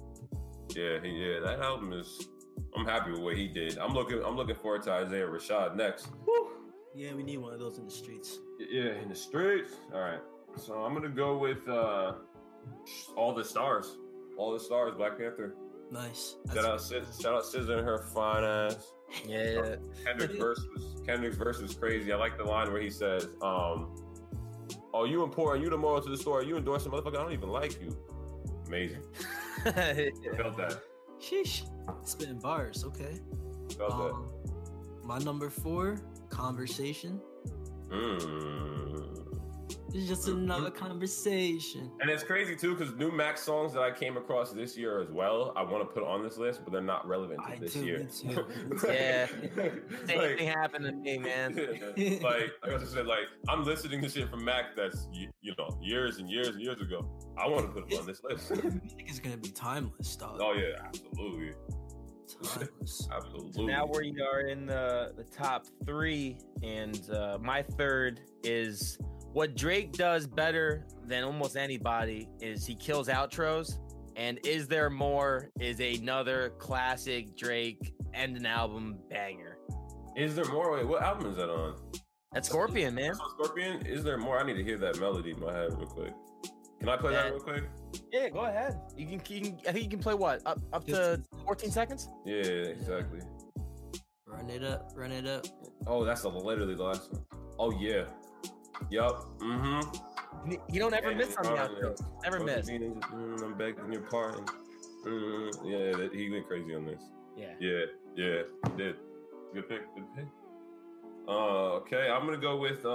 Yeah. That album is. I'm happy with what he did. I'm looking forward to Isaiah Rashad next. Yeah, we need one of those in the streets. Yeah, in the streets. All right. So I'm gonna go with All the Stars. All the Stars. Black Panther. Nice. Shout out SZA and her fine ass. Yeah. Kendrick's verse was crazy. I like the line where he says, "Oh, you important. You the moral to the story. You endorse a motherfucker. I don't even like you." Amazing. I felt that. Sheesh. Spitting bars. Okay. Felt My number 4, Conversation. that. It's just another conversation. And it's crazy too because new Mac songs that I came across this year as well. I want to put on this list, but they're not relevant to this year. Me too. Yeah. Same Like- thing happened to me, man. like I just said, like I'm listening to shit from Mac that's years and years and years ago. I want to put it on this list. Music is gonna be timeless, dog. Oh yeah, absolutely, Timeless. absolutely. Now we are in the top 3, and my third is what Drake does better than almost anybody is he kills outros, and Is There More is another classic Drake and an album banger. Is there more? Wait, what album is that on? That's Scorpion, man. That's on Scorpion. Is there more? I need to hear that melody in my head real quick. Can I play that real quick? Yeah, go ahead. You can I think you can play what up to 14 seconds. Yeah, exactly. Run it up. Oh, that's literally the last one. Oh yeah. Yup. Mm-hmm. You don't ever miss on the outro. Never miss. I'm begging your pardon. Yeah, he went crazy on this. Yeah. Yeah, he did. Good pick. Okay, I'm gonna go with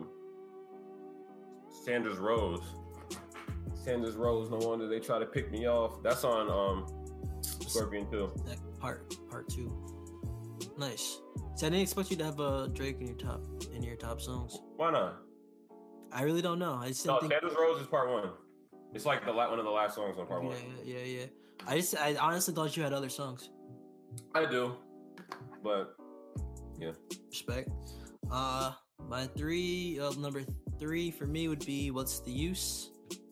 Sanders Rose. Sanders Rose, no wonder they try to pick me off. That's on Scorpion too. That part 2. Nice. So I didn't expect you to have Drake in your top songs. Why not? I really don't know. I just No, didn't think. Sanders Rose is part 1. It's like one of the last songs on part 1. Yeah. I honestly thought you had other songs. I do, but yeah. Respect. My number 3 for me would be What's the Use?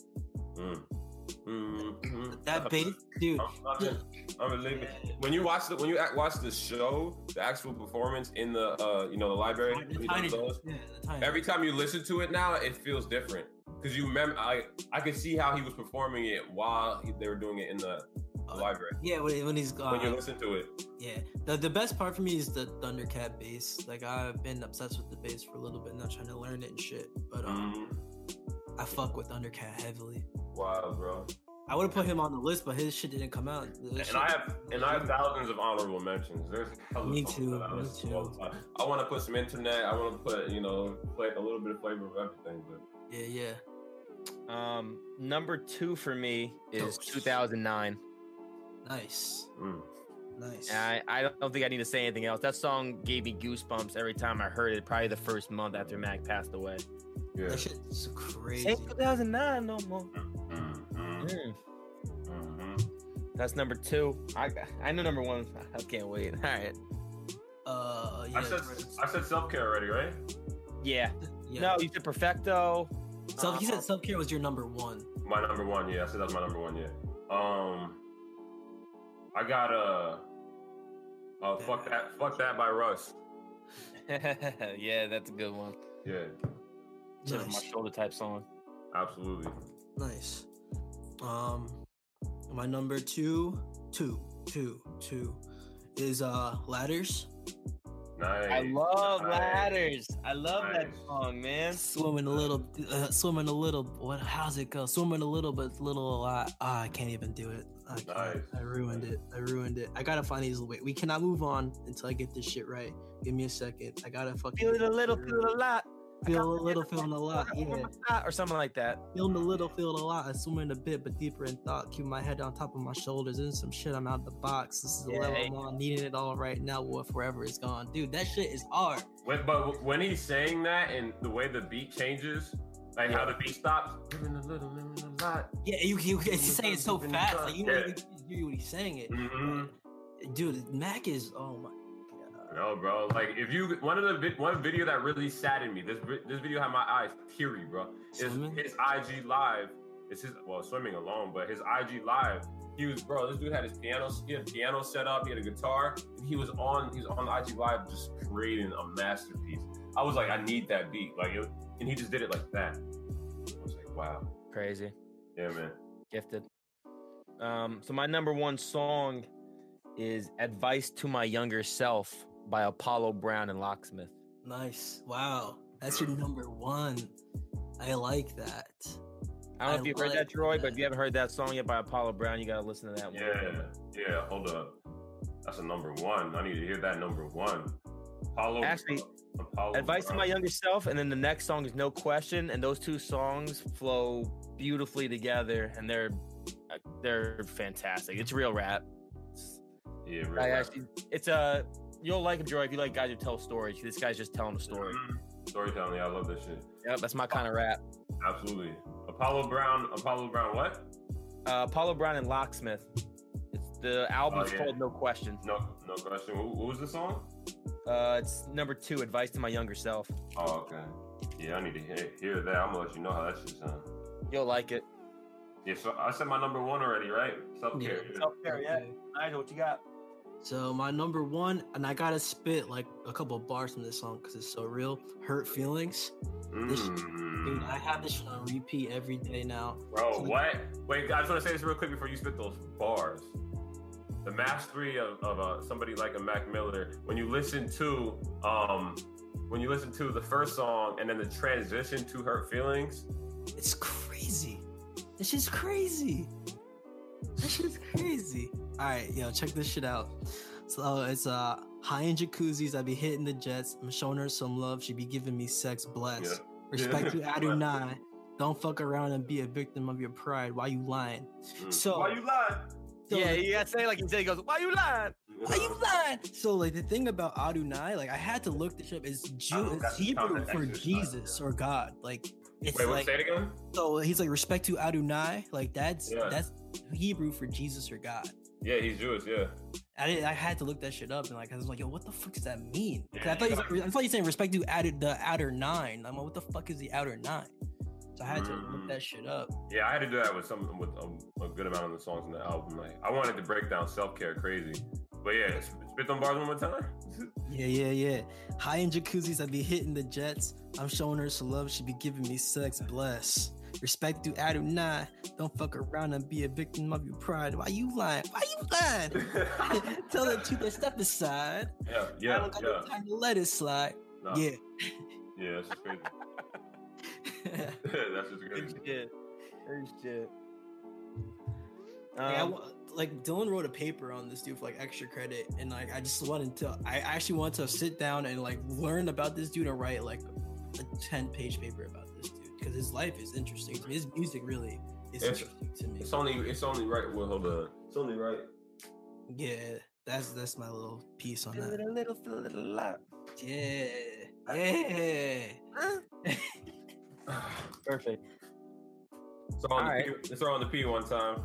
That bass, dude. I'm leaving. When you watch the show, the actual performance in the the library, when he does those, every time you listen to it now, it feels different because you remember. I could see how he was performing it while they were doing it in the library. Yeah, when he's when you listen to it. Yeah, the best part for me is the Thundercat bass. Like I've been obsessed with the bass for a little bit, not trying to learn it and shit. But I fuck with Thundercat heavily. Wow, bro. I would have put him on the list, but his shit didn't come out. And I have thousands of honorable mentions. There's Me too. all the time. I want to put some internet. I want to put play a little bit of flavor of everything. But Yeah. Number 2 for me is 2009. Nice. Nice. And I don't think I need to say anything else. That song gave me goosebumps every time I heard it. Probably the first month after Mac passed away. Yeah. That shit's crazy. Ain't 2009 no more. That's number 2. I know number 1. I can't wait. All right. Yeah, I said self-care already, right? Yeah. yeah. No, you said Perfecto. He said self-care was your number 1. My number 1, yeah. I said that's my number 1, yeah. I got fuck that by Russ. Yeah, that's a good one. Yeah, Sort of my shoulder type song. absolutely. Nice. My number two is Ladders. Nice. I love Nice. Ladders. I love that Nice. song, man. Swimming a little. What? How's it go? Swimming a little, but little a lot. I can't even do it. I can't. Nice. I ruined it. I gotta find these. Wait, we cannot move on until I get this shit right. Give me a second. I gotta fucking Feel it a little, feel it a lot. feel a little, feeling a lot. Yeah. Or something like that. Feeling a little, feel a lot. I swimming a bit, but deeper in thought. Keep my head on top of my shoulders. And some shit, I'm out of the box. This is the level I'm on. Needing it all right now. What forever is gone, dude. That shit is hard. But when he's saying that and the way the beat changes, like how the beat stops, living a little, living a lot. Yeah, he's saying it so fast. Like you don't even hear what he's saying it. Dude, Mac is. Oh my. No, bro. Like if you one video that really saddened me. This video had my eyes teary, bro. His IG live. It's his swimming alone, but his IG live. This dude had his piano set up. He had a guitar. And he was on the IG live just creating a masterpiece. I was like, I need that beat. And he just did it like that. I was like, wow, Crazy. yeah, man. Gifted. So my number 1 song is Advice to My Younger Self by Apollo Brown and Locksmith. Nice. Wow. That's your number 1. I like that. I don't know if you've heard that, Troy, but if you haven't heard that song yet by Apollo Brown, you got to listen to that one. Yeah, hold up. That's a number 1. I need to hear that number 1. Apollo Advice to Brown. My Younger Self, and then the next song is No Question, and those 2 songs flow beautifully together, and they're fantastic. It's real rap. Yeah, real rap. You'll like him, Troy, if you like guys who tell stories. This guy's just telling a story. Storytelling, I love this shit. Yep, that's my kind of rap. Absolutely. Apollo Brown what? Apollo Brown and Locksmith. It's the album's called No Question. No question. What was the song? It's number 2, Advice to My Younger Self. Oh, okay. Yeah, I need to hear that. I'm gonna let you know how that shit sounds. You'll like it. Yeah, so I said my number 1 already, right? Self-care. Yeah. Self-care, yeah. Nigel, what you got? So my number 1, and I gotta spit like a couple of bars from this song because it's so real. Hurt Feelings. Dude, I have this shit on repeat every day now. Bro, So, what? Wait, I just want to say this real quick before you spit those bars. The mastery of somebody like a Mac Miller. When you listen to the first song and then the transition to Hurt Feelings, it's crazy. This shit's crazy. All right, yo, check this shit out. So it's high in jacuzzis, I be hitting the jets. I'm showing her some love, she be giving me sex, bless. Yeah. Respect to Adonai. Don't fuck around and be a victim of your pride. Why you lying? So why you lying? so Yeah, you gotta say it like he said. He goes, "Why you lying? Why you lying?" So like the thing about Adonai, like I had to look this up. It's it's Hebrew for Jesus or God. Like it's Wait, like say it again? so he's like respect to Adonai. Like that's Hebrew for Jesus or God. Yeah, he's Jewish, yeah. I had to look that shit up and like I was like, yo, what the fuck does that mean? 'Cause Yeah, I thought you were saying respect to the outer 9. I'm like, what the fuck is the outer 9? So I had to look that shit up. Yeah, I had to do that with a good amount of the songs in the album. Like I wanted to break down self-care crazy. But yeah, spit them bars one more time. Yeah. High in jacuzzis, I be hitting the jets. I'm showing her some love, she be giving me sex, bless. Respect to Adonai. Don't fuck around and be a victim of your pride. Why you lying? Tell the truth and step aside. Yeah. I don't got no time to let it slide. No. Yeah. Yeah, that's just crazy. That's just crazy. Shit. Like Dylan wrote a paper on this dude for like extra credit, and like I actually wanted to sit down and like learn about this dude and write like a 10-page paper about this dude because his life is interesting to me. His music really is interesting to me. It's only right. Well, hold on. It's only right. Yeah, that's my little piece on Feel that. it a little, feel it a lot. Yeah. Perfect. Let's throw on the P one time.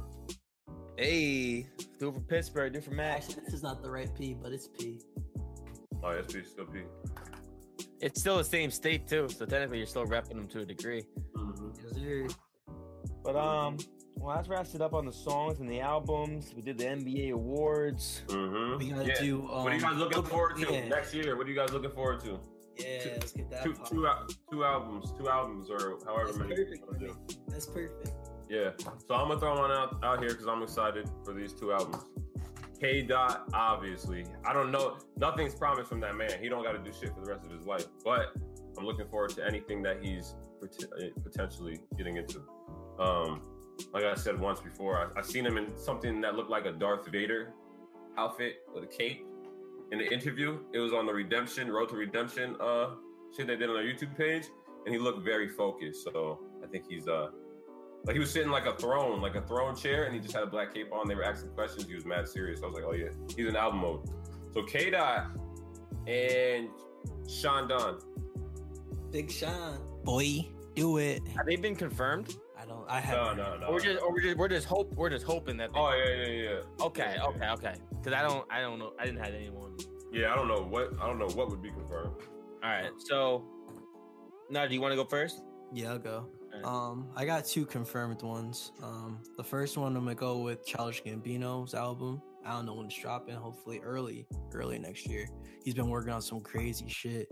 Hey, do it for Pittsburgh, do it for Max. Actually, this is not the right P, but it's P. Oh, yes, P, still P. It's still the same state too, so technically you're still repping them to a degree. Mm-hmm. But well, that wraps it up on the songs and the albums. We did the NBA awards. Mm-hmm. We gotta do. What are you guys looking forward to next year? What are you guys looking forward to? Yeah, let's get that. Two albums, or however That's many. perfect. That's perfect. Yeah, so I'm gonna throw one out here because I'm excited for these two albums. K. Dot, obviously, I don't know. Nothing's promised from that man. He don't got to do shit for the rest of his life. But I'm looking forward to anything that he's potentially getting into. Like I said once before, I seen him in something that looked like a Darth Vader outfit with a cape in the interview. It was on the Road to Redemption shit they did on their YouTube page, and he looked very focused. So I think he's like he was sitting like a throne chair, and he just had a black cape on. They were asking questions. He was mad serious. I was like, oh yeah, he's in album mode. So K. Dot and Sean Don. Big Sean, boy, do it. Have they been confirmed? I haven't. No. We're just hoping that. Oh yeah. Okay. Because I don't know. I didn't have anyone. Yeah, I don't know what would be confirmed. All right. So now, do you want to go first? Yeah, I'll go. I got two confirmed ones. The first one I'm gonna go with Childish Gambino's album. I don't know when it's dropping. Hopefully early next year. He's been working on some crazy shit.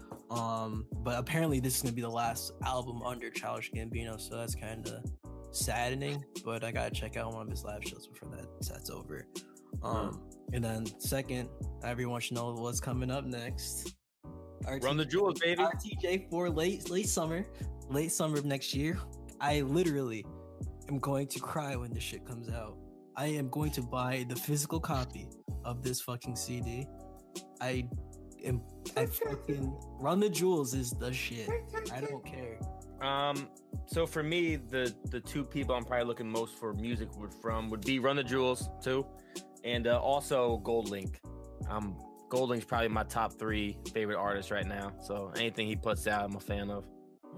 But apparently this is gonna be the last album under Childish Gambino, so that's kind of saddening. But I gotta check out one of his live shows before that's over. And then second, everyone should know what's coming up next. Run the Jewels, baby. RTJ for late summer of next year. I literally am going to cry when this shit comes out. I am going to buy the physical copy of this fucking CD. I fucking Run the Jewels is the shit. I don't care. So for me, the two people I'm probably looking most for music would be Run the Jewels too, and also GoldLink. GoldLink's probably my top 3 favorite artists right now. So anything he puts out, I'm a fan of.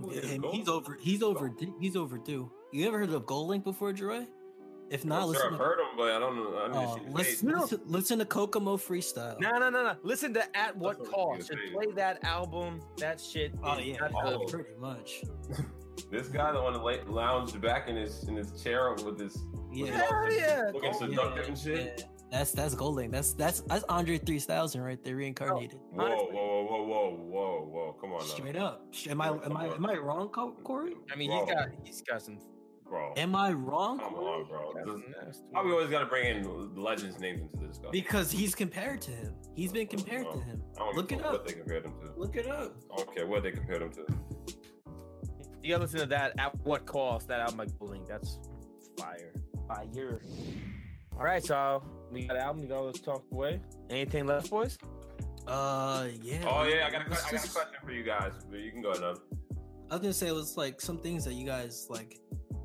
He's overdue. You ever heard of GoldLink before, Joy? If not, I've heard him, but I don't know. Listen to Kokomo Freestyle. No. Listen to At What Cost. Just play that album. That shit. Pretty much. This guy, the one that lounged back in his chair with his looking seductive and shit. Yeah. That's GoldLink. That's Andre 3000 right there, reincarnated. Whoa! Come on now. Straight up. Am I wrong, Corey? I mean, he's got some. Bro. Am I wrong? Come on, bro. Why we always got to bring in legends' names into this discussion? Because he's compared to him. He's been compared to him. Look it up. What they compared him to? Look it up. Okay, what they compared him to? You gotta listen to that. At What Cost? That album by GoldLink. That's fire. All right, so we got an album. We got Let's Talk Away. Anything left, boys? Yeah. Oh yeah, I got a question for you guys. You can go ahead. I was gonna say it was like some things that you guys like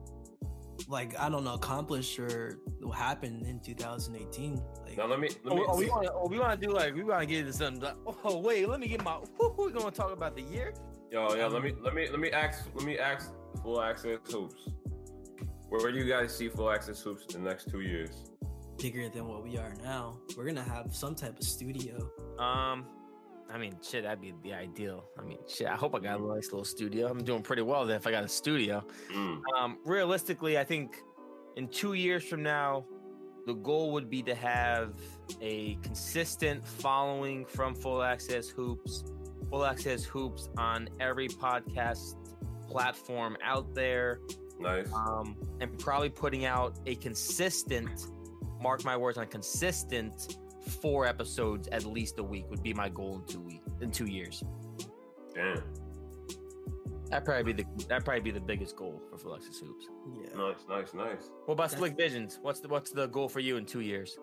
I don't know, accomplished or happened in 2018. Like, now let me. We want to do like we want to get into something. Like, oh wait, let me get my. We're gonna talk about the year. Yo, yeah. Let me ask Full Access Hoops. Where do you guys see Full Access Hoops in the next 2 years? Bigger than what we are now. We're gonna have some type of studio. I mean, shit, that'd be the ideal. I mean, shit, I hope I got a nice little studio. I'm doing pretty well there if I got a studio. Realistically, I think in 2 years from now, the goal would be to have a consistent following from Full Access Hoops on every podcast platform out there. Nice. And probably putting out a consistent, mark my words, on consistent 4 episodes at least a week would be my goal in 2 years. Damn. That'd probably be the biggest goal for Full Access Hoops. Yeah. Nice. What about Slick Visions? What's the goal for you in 2 years?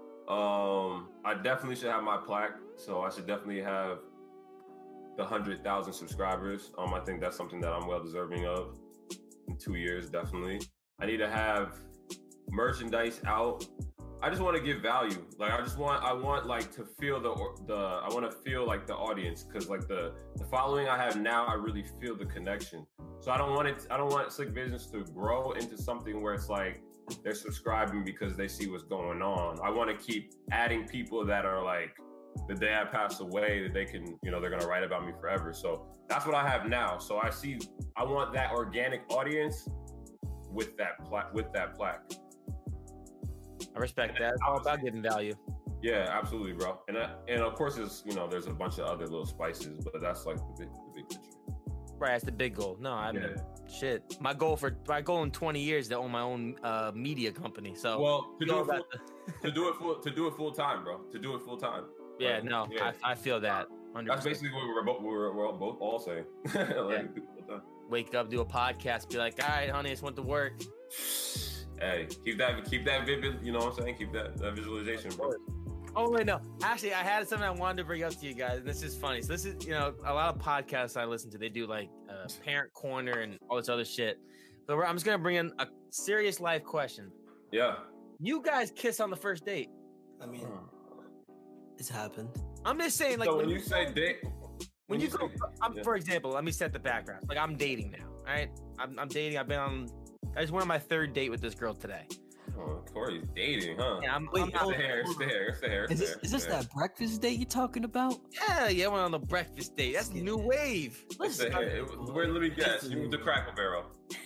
I definitely should have my plaque, so I should definitely have the 100,000 subscribers. I think that's something that I'm well deserving of in 2 years, definitely. I need to have merchandise out. I just want to give value. Like I want like to feel I want to feel like the audience, because like the following I have now, I really feel the connection. So I don't want Slick Visions to grow into something where it's like they're subscribing because they see what's going on. I want to keep adding people that are like, the day I pass away, that they can, they're going to write about me forever. So that's what I have now. So I want that organic audience with that plaque. I respect that. It's all about giving value. Yeah, absolutely, bro. And of course, there's a bunch of other little spices, but that's like the big picture. Right, that's the big goal. No, I mean, shit. My goal in 20 years is to own my own media company. So to do it full time, bro. To do it full time. Yeah, I feel that. 100%. That's basically what we're both all saying. Wake up, do a podcast, be like, all right, honey, I just went to work. Hey, keep that vivid. You know what I'm saying? Keep that visualization, bro. Oh wait, no. Actually, I had something I wanted to bring up to you guys, and this is funny. So this is, a lot of podcasts I listen to. They do like Parent Corner and all this other shit. So I'm just gonna bring in a serious life question. Yeah. You guys kiss on the first date? I mean, it's happened. I'm just saying, like, so when you say date, for example, let me set the background. Like, I'm dating now. All right, I'm dating. I just went on my third date with this girl today. Oh, Corey's dating, huh? Yeah, It's the hair. Is this that breakfast date you're talking about? Yeah, I went on the breakfast date. That's new wave. It's the hair. Let me guess. You moved to Cracker Barrel.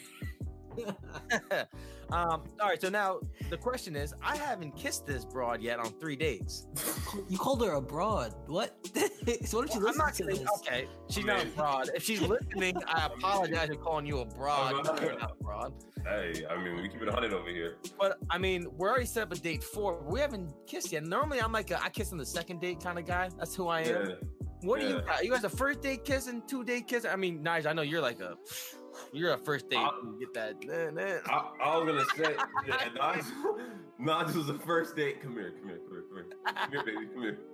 All right, so now the question is, I haven't kissed this broad yet on 3 dates. You called her a broad. What? So what if she listens to this? Okay, she's not a broad. If she's listening, I apologize for calling you a broad. You're not a broad. Hey, I mean, we keep it 100 over here. But I mean, we're already set up a date 4. We haven't kissed yet. Normally, I'm like I kiss on the second date kind of guy. That's who I am. Yeah. What do you got? You guys a first date kissing, 2-date kissing? I mean, Nige, I know you're like you're a first date. You get that. I was gonna say, Naj was a first date. Come here, baby, come here.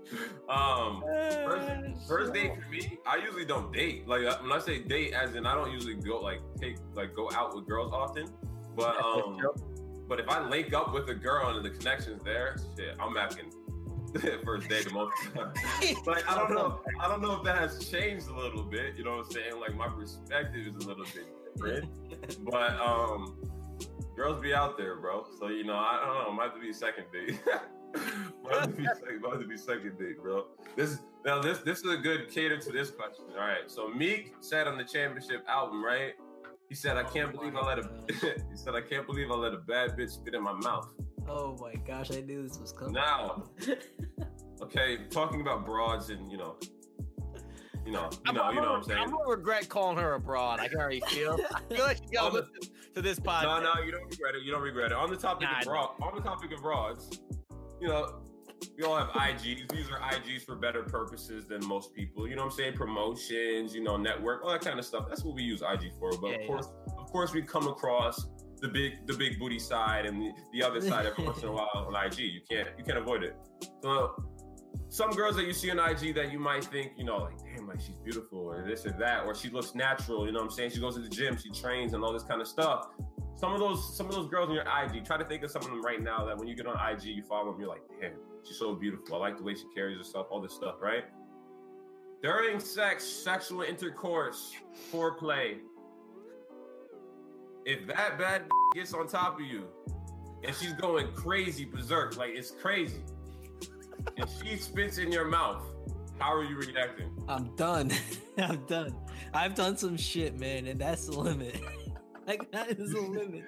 First date for me, I usually don't date. Like when I say date, as in I don't usually go go out with girls often. But if I link up with a girl and the connection's there, shit, I'm acting first date the most time. Like I don't know if that has changed a little bit. You know what I'm saying? Like my perspective is a little bit different. But girls be out there, bro. So I don't know. Might have to be second date. might have to be second date, bro. This is a good cater to this question. All right. So Meek said on the Championship album, right? He said, I can't believe I let a bad bitch spit in my mouth. Oh my gosh, I knew this was coming. Now, okay, talking about broads and you know what I'm saying. I'm gonna regret calling her a broad. I can already feel. I feel like you gotta listen to this podcast. No, you don't regret it. On the topic of broads, we all have IGs. These are IGs for better purposes than most people. You know what I'm saying? Promotions, network, all that kind of stuff. That's what we use IG for. But of course, we come across the big booty side and the other side every once in a while on IG. You can't avoid it. So some girls that you see on IG that you might think, like, damn, like she's beautiful or this or that, or she looks natural. You know what I'm saying? She goes to the gym, she trains and all this kind of stuff. Some of those girls on your IG, try to think of some of them right now that when you get on IG, you follow them, you're like, damn, she's so beautiful. I like the way she carries herself, all this stuff, right? During sexual intercourse, foreplay, if that bad gets on top of you and she's going crazy berserk, like it's crazy, and she spits in your mouth, how are you reacting? I'm done. I've done some shit, man, and that's the limit. Like that is the limit.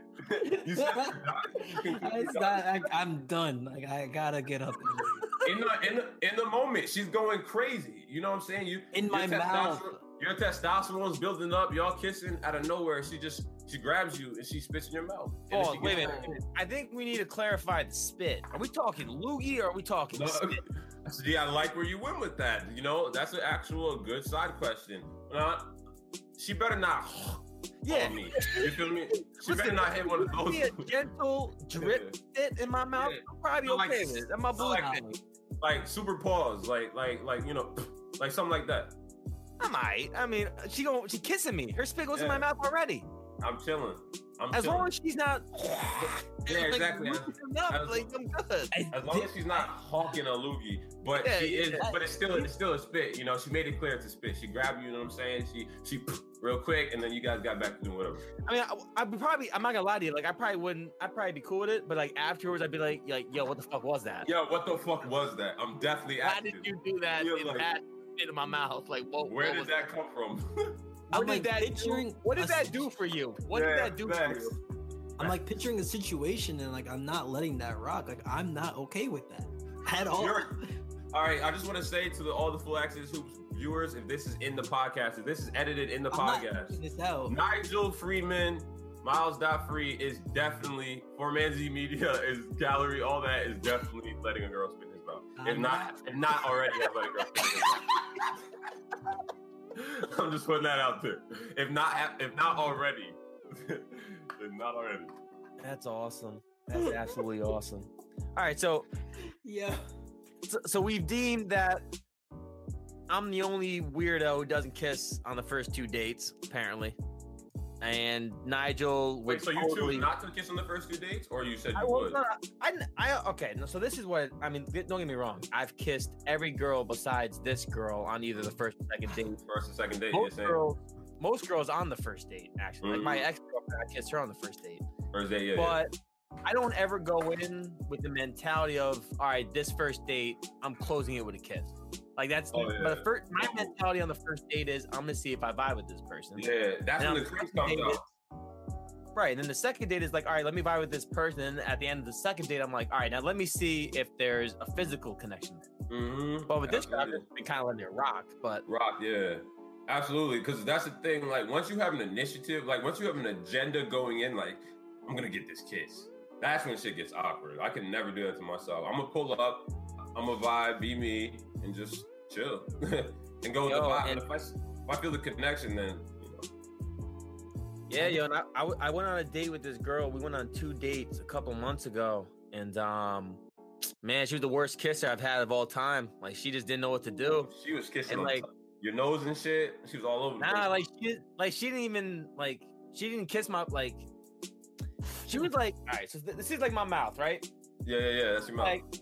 I'm done. Like I gotta get up. In the moment, she's going crazy. You know what I'm saying? In my mouth. Your testosterone's building up. Y'all kissing out of nowhere. She grabs you and she spits in your mouth. Oh, wait a minute. I think we need to clarify the spit. Are we talking loogie or are we talking spit? Yeah, I like where you went with that. That's an actual good side question. She better not. Yeah, me. You feel me? She better not hit one of those. A gentle drip spit in my mouth. I'm probably okay with it. That's my blue. Like super pause, like something like that. I'm alright. I mean, she kissing me. Her spit goes in my mouth already. I'm chilling. As long as she's not. Yeah, exactly. I'm good. As long as she's not hawking a loogie, but she is. But it's still a spit. She made it clear it's a spit. She grabbed you. You know what I'm saying? She real quick, and then you guys got back to doing whatever. I mean, I'm not gonna lie to you. Like, I'd probably be cool with it, but like afterwards, I'd be like, yo, what the fuck was that? Yo, what the fuck was that? I'm definitely Why asking. did you do that? You're It like, had spit in my mouth. Like, where did that come from? What did that do for you? What did that do for you? I'm like picturing a situation and like I'm not letting that rock. Like I'm not okay with that at all. All right, I just want to say to all the Full Access Hoops viewers, if this is in the podcast, if this is edited in the podcast, this out. Nigel Freeman, Miles.Free is definitely, for Manzi Media, is gallery, all that is definitely letting a girl spin his mouth. If not already, have let a girl spin his mouth. I'm just putting that out there. If not already. If not already. That's awesome. That's absolutely awesome. All right, so yeah. So we've deemed that I'm the only weirdo who doesn't kiss on the first 2 dates, apparently. And Nigel would Wait, so you choose not to kiss on the first 2 dates, or you said you would? Okay, so this is what I mean. Don't get me wrong. I've kissed every girl besides this girl on either the first or second date. First and second date. Most girls on the first date, actually. Like my ex-girlfriend, I kissed her on the first date. First date, yeah. But I don't ever go in with the mentality of, all right, this first date, I'm closing it with a kiss. Like that's but my mentality on the first date is I'm gonna see if I vibe with this person. Yeah, that's when the cream comes out. Right, and then the second date is like, all right, let me vibe with this person. And at the end of the second date, I'm like, all right, now let me see if there's a physical connection there. Mm-hmm. But with this guy, I've been kind of letting it rock. Yeah. Absolutely, because that's the thing. Like, once you have an initiative, like once you have an agenda going in, like I'm gonna get this kiss. That's when shit gets awkward. I can never do that to myself. I'm gonna pull up, I'm gonna vibe, be me, and just chill and go with the vibe. And if I feel the connection, then you know. Yeah, yo, and I went on a date with this girl. We went on 2 dates a couple months ago, and man, she was the worst kisser I've had of all time. Like, she just didn't know what to do. She was kissing and like your nose and shit. She was all over. Nah, she didn't even she didn't kiss my like. She was like, all right, so this is like my mouth, right? Yeah, that's your mouth. Like,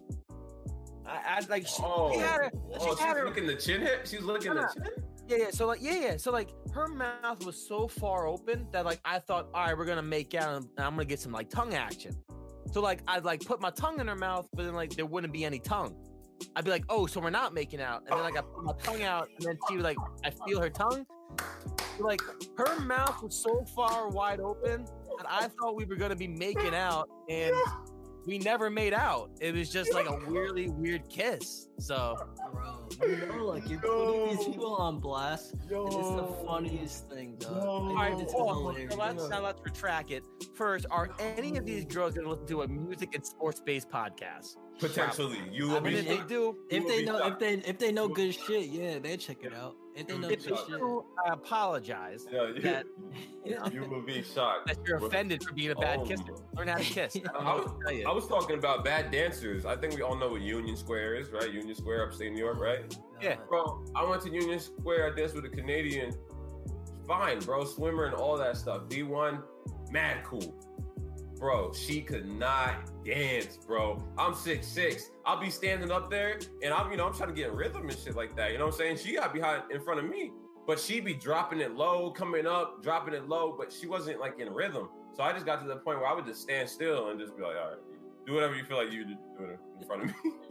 I like she had her licking the chin hip. She was licking the chin. Yeah. So like her mouth was so far open that like I thought, all right, we're gonna make out and I'm gonna get some like tongue action. So like I'd like put my tongue in her mouth, but then like there wouldn't be any tongue. I'd be like, oh, so we're not making out, and then like I put my tongue out, and then she was like, I feel her tongue. So, like her mouth was so far wide open that I thought we were gonna be making out, and we never made out. It was just like a weirdly weird kiss. So, bro, you know, like you're putting these people on blast. It's the funniest thing, dog. All right, now let's retract it. First, are any of these girls gonna listen to a music and sports-based podcast? Potentially, you will be. If they do, if they know good shit, yeah, they check it out. If they know good shit, I apologize. Yeah, you will be shocked that you're offended for being a bad kisser. Learn how to kiss. I was talking about bad dancers. I think we all know what Union Square is, right? Union Square, upstate New York, right? Yeah, bro. I went to Union Square. I danced with a Canadian. Fine, bro. Swimmer and all that stuff. D1, mad cool. Bro, she could not dance, bro. I'm 6'6". I'll be standing up there and I'm trying to get in rhythm and shit like that. You know what I'm saying? She got behind in front of me, but she be dropping it low, coming up, dropping it low, but she wasn't like in rhythm. So I just got to the point where I would just stand still and just be like, all right, do whatever you feel like you do in front of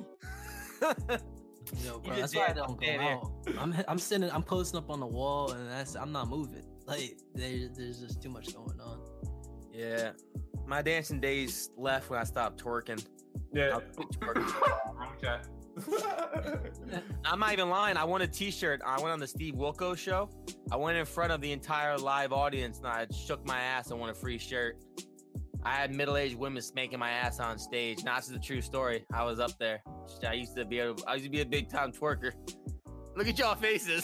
me. Yo, bro, that's why I don't go out. I'm sitting, I'm posting up on the wall, and I'm not moving. Like there's just too much going on. Yeah, my dancing days left when I stopped twerking. Yeah, I'm not even lying. I won a T-shirt. I went on the Steve Wilkos show. I went in front of the entire live audience, and I shook my ass and won a free shirt. I had middle-aged women spanking my ass on stage. Now, this is a true story. I was up there. I used to be a big-time twerker. Look at y'all faces.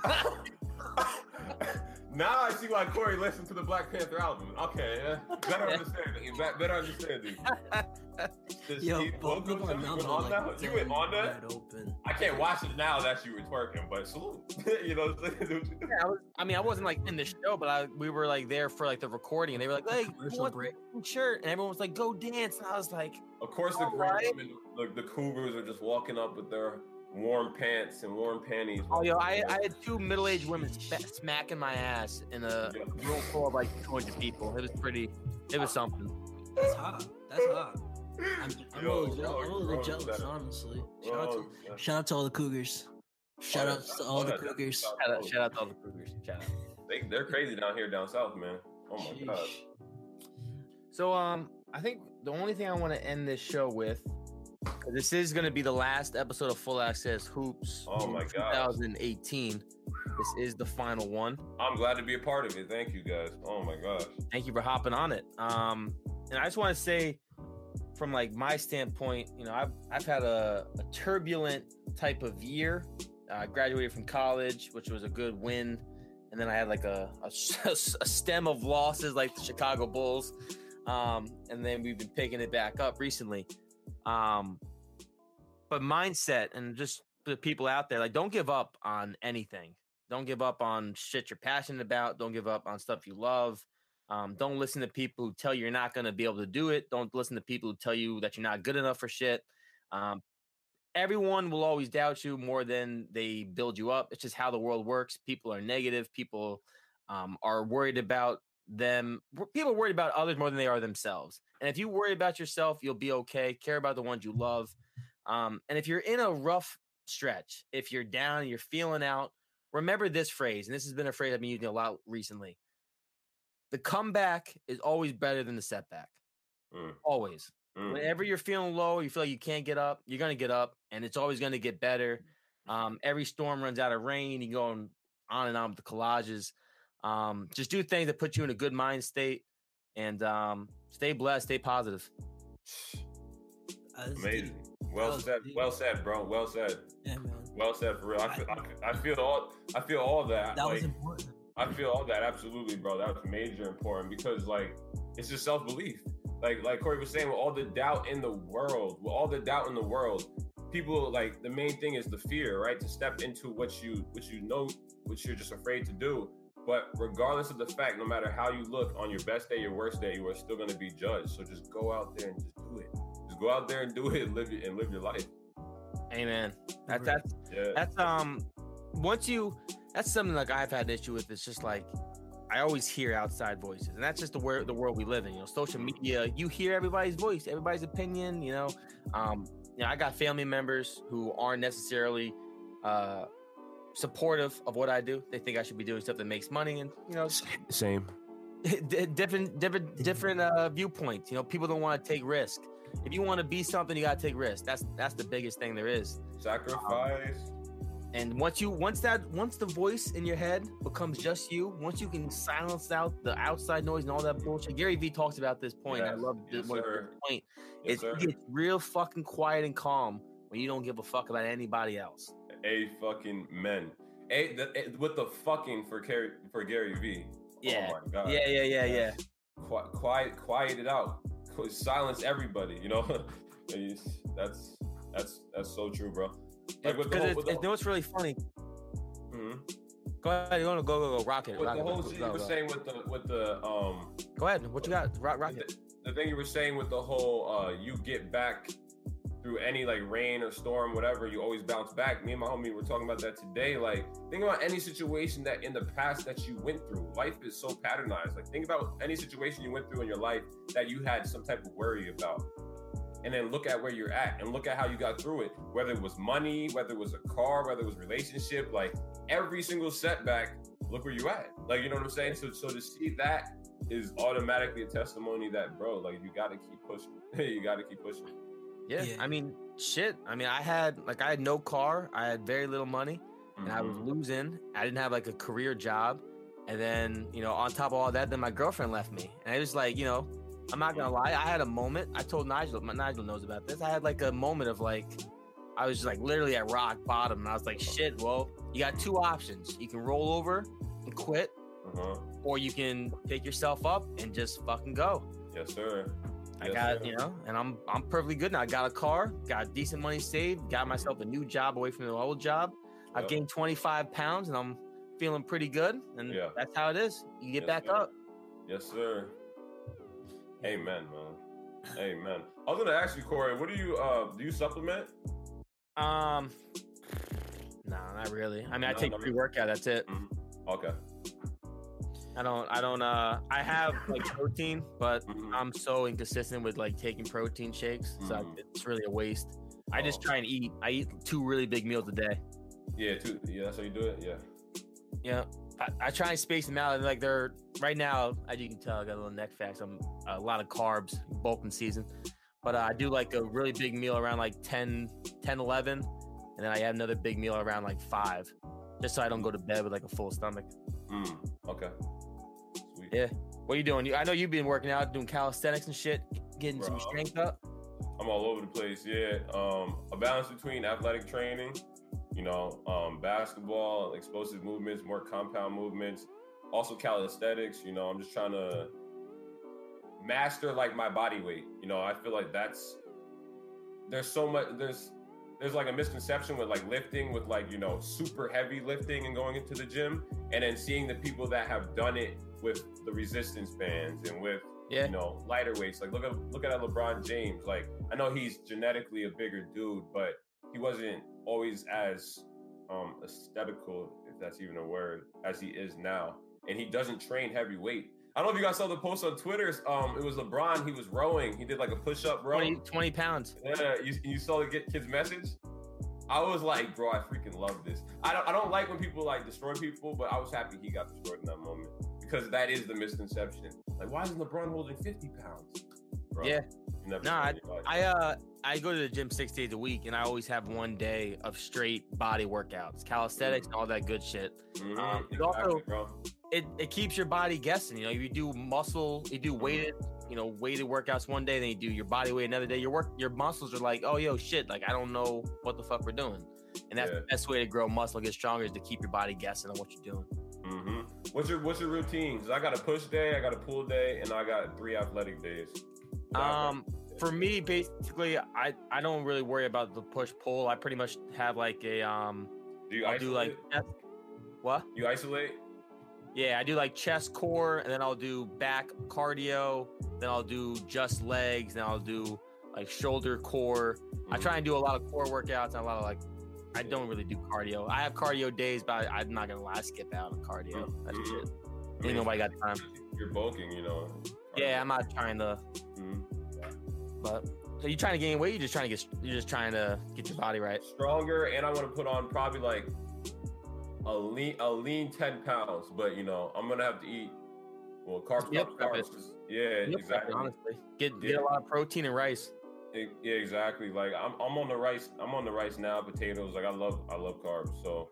Now I see why Corey listened to the Black Panther album. Okay, better understanding. Yo, you went on that? I can't watch it now that you were twerking, but salute. You know what I'm saying? Yeah, I wasn't like in the show, but we were like there for like the recording, and they were like, "Hey, what's the shirt?" And everyone was like, "Go dance!" And I was like, "Of course, the great women, the cougars are just walking up with their warm pants and warm panties. Oh, yo, I had two middle-aged women smacking my ass in a room full of like 200 people. It was something. That's hot. I'm a little jealous, honestly. Shout out to all the Cougars. Shout out to all the Cougars. Shout out to all the Cougars. Shout out. They're crazy down south, man. Oh my god. So I think the only thing I want to end this show with, this is going to be the last episode of Full Access Hoops. Oh my god. 2018. This is the final one. I'm glad to be a part of it. Thank you guys. Oh my gosh. Thank you for hopping on it. And I just want to say, from like my standpoint, you know, I've had a turbulent type of year. I graduated from college, which was a good win, and then I had like a stem of losses, like the Chicago Bulls, and then we've been picking it back up recently. But mindset, and just the people out there, like, don't give up on anything. Don't give up on shit you're passionate about. Don't give up on stuff you love. Don't listen to people who tell you you're not going to be able to do it. Don't listen to people who tell you that you're not good enough for shit. Everyone will always doubt you more than they build you up. It's just how the world works. People are negative. People are worried about them. People are worried about others more than they are themselves. And if you worry about yourself, you'll be okay. Care about the ones you love. And if you're in a rough stretch, if you're down and you're feeling out, remember this phrase. And this has been a phrase I've been using a lot recently. The comeback is always better than the setback. Always. Whenever you're feeling low, you feel like you can't get up, you're going to get up, and it's always going to get better. Every storm runs out of rain. You go on and on with the collages. Just do things that put you in a good mind state, and stay blessed, stay positive. Amazing. Well said, bro. Well said. Yeah, man. Well said, for real. I feel all that. That was important. I feel all that, absolutely, bro. That was major important because, like, it's just self-belief. Like Corey was saying, with all the doubt in the world, people, like, the main thing is the fear, right? To step into what you know, what you're just afraid to do. But regardless of the fact, no matter how you look, on your best day, your worst day, you are still going to be judged. So just go out there and just do it. Just go out there and do it and live your life. Amen. That's something like I've had an issue with. It's just like, I always hear outside voices, and that's just the world we live in. You know, social media, you hear everybody's voice, everybody's opinion. You know, I got family members who aren't necessarily supportive of what I do. They think I should be doing stuff that makes money, and you know, same, different viewpoints. You know, people don't want to take risk. If you want to be something, you got to take risks. That's the biggest thing there is. Sacrifice. And once the voice in your head becomes just you, once you can silence out the outside noise and all that bullshit. Gary Vee talks about this point. Yes. I love this point. Yes, it gets real fucking quiet and calm when you don't give a fuck about anybody else. Fucking men. With the fucking for Gary Vee. Yeah. Oh my god. Yeah. Quiet it out. Silence everybody. You know, that's so true, bro. Like you know what's really funny? Mm-hmm. Go ahead, go, rock it. With the whole shit you were saying with the Go ahead. What you got? Rock it. The thing you were saying with the whole you get back through any like rain or storm, whatever, you always bounce back. Me and my homie were talking about that today. Like, think about any situation that in the past that you went through. Life is so patternized. Like, think about any situation you went through in your life that you had some type of worry about. And then look at where you're at and look at how you got through it. Whether it was money, whether it was a car, whether it was relationship, like every single setback, look where you at. Like, you know what I'm saying? So to see that is automatically a testimony that, bro, like, you got to keep pushing. You got to keep pushing. Yeah. I mean, shit. I mean, I had no car. I had very little money, and I was losing. I didn't have like a career job. And then, you know, on top of all that, then my girlfriend left me. And it was like, you know, I'm not gonna lie. I had a moment. I told Nigel. Nigel knows about this. I had like a moment of like, I was just like literally at rock bottom, and I was like, "Shit." Well, you got two options. You can roll over and quit, or you can pick yourself up and just fucking go. Yes, sir. I got, you know, and I'm perfectly good now. I got a car, got decent money saved, got myself a new job away from the old job. I've gained 25 pounds, and I'm feeling pretty good. And that's how it is. You get back up. Yes, sir. Amen, man. Amen. I was gonna ask you, Corey, what do you supplement? No, not really. I mean, I take pre-workout. That's it. Okay. I have like protein, but I'm so inconsistent with like taking protein shakes, so it's really a waste. I just try and eat. I eat 2 really big meals a day. Yeah, 2. Yeah, that's how you do it. Yeah. Yeah. I try and space them out. Like they're right now, as you can tell, I got a little neck fat. I'm a lot of carbs, bulking season. But I do like a really big meal around like 10, 11. And then I have another big meal around like 5. Just so I don't go to bed with like a full stomach. Okay. Sweet. Yeah. What are you doing? I know you've been working out, doing calisthenics and shit, getting some strength up. I'm all over the place. Yeah. A balance between athletic training, basketball, explosive movements, more compound movements, also calisthenics. I'm just trying to master like my body weight. I feel like there's so much, there's like a misconception with like lifting with like, super heavy lifting and going into the gym, and then seeing the people that have done it with the resistance bands and with, lighter weights. Like look at LeBron James. Like I know he's genetically a bigger dude, but he wasn't always as aesthetical, if that's even a word, as he is now. And he doesn't train heavy weight. I don't know if you guys saw the post on Twitter. It was LeBron. He was rowing. He did like a push-up row. 20 pounds. Yeah, you saw the kid's message? I was like, bro, I freaking love this. I don't like when people like destroy people, but I was happy he got destroyed in that moment. Because that is the misconception. Like, why isn't LeBron holding 50 pounds? Bro, yeah. I go to the gym 6 days a week, and I always have one day of straight body workouts, calisthenics, and all that good shit. Exactly, bro. It keeps your body guessing. You do muscle, you do weighted workouts one day, then you do your body weight another day. Your muscles are like, oh, yo, shit, like, I don't know what the fuck we're doing. And that's the best way to grow muscle, get stronger, is to keep your body guessing on what you're doing. What's your routine? Because I got a push day, I got a pull day, and I got 3 athletic days. For me, basically, I don't really worry about the push pull. I pretty much have like a Do you isolate? What? You isolate? Yeah, I do like chest, core, and then I'll do back cardio. Then I'll do just legs. Then I'll do like shoulder, core. I try and do a lot of core workouts and a lot of like. I don't really do cardio. I have cardio days, but I'm not gonna lie, I skip out on cardio. That's shit. Ain't nobody got time. You're bulking, Yeah, I'm not trying to. But so you trying to gain weight? You're just trying to get your body right. Stronger, and I want to put on probably like a lean 10 pounds. But I'm gonna have to eat carbs. Yeah, exactly. Honestly, get a lot of protein and rice. Yeah, exactly. Like I'm on the rice. I'm on the rice now. Potatoes. Like I love carbs. So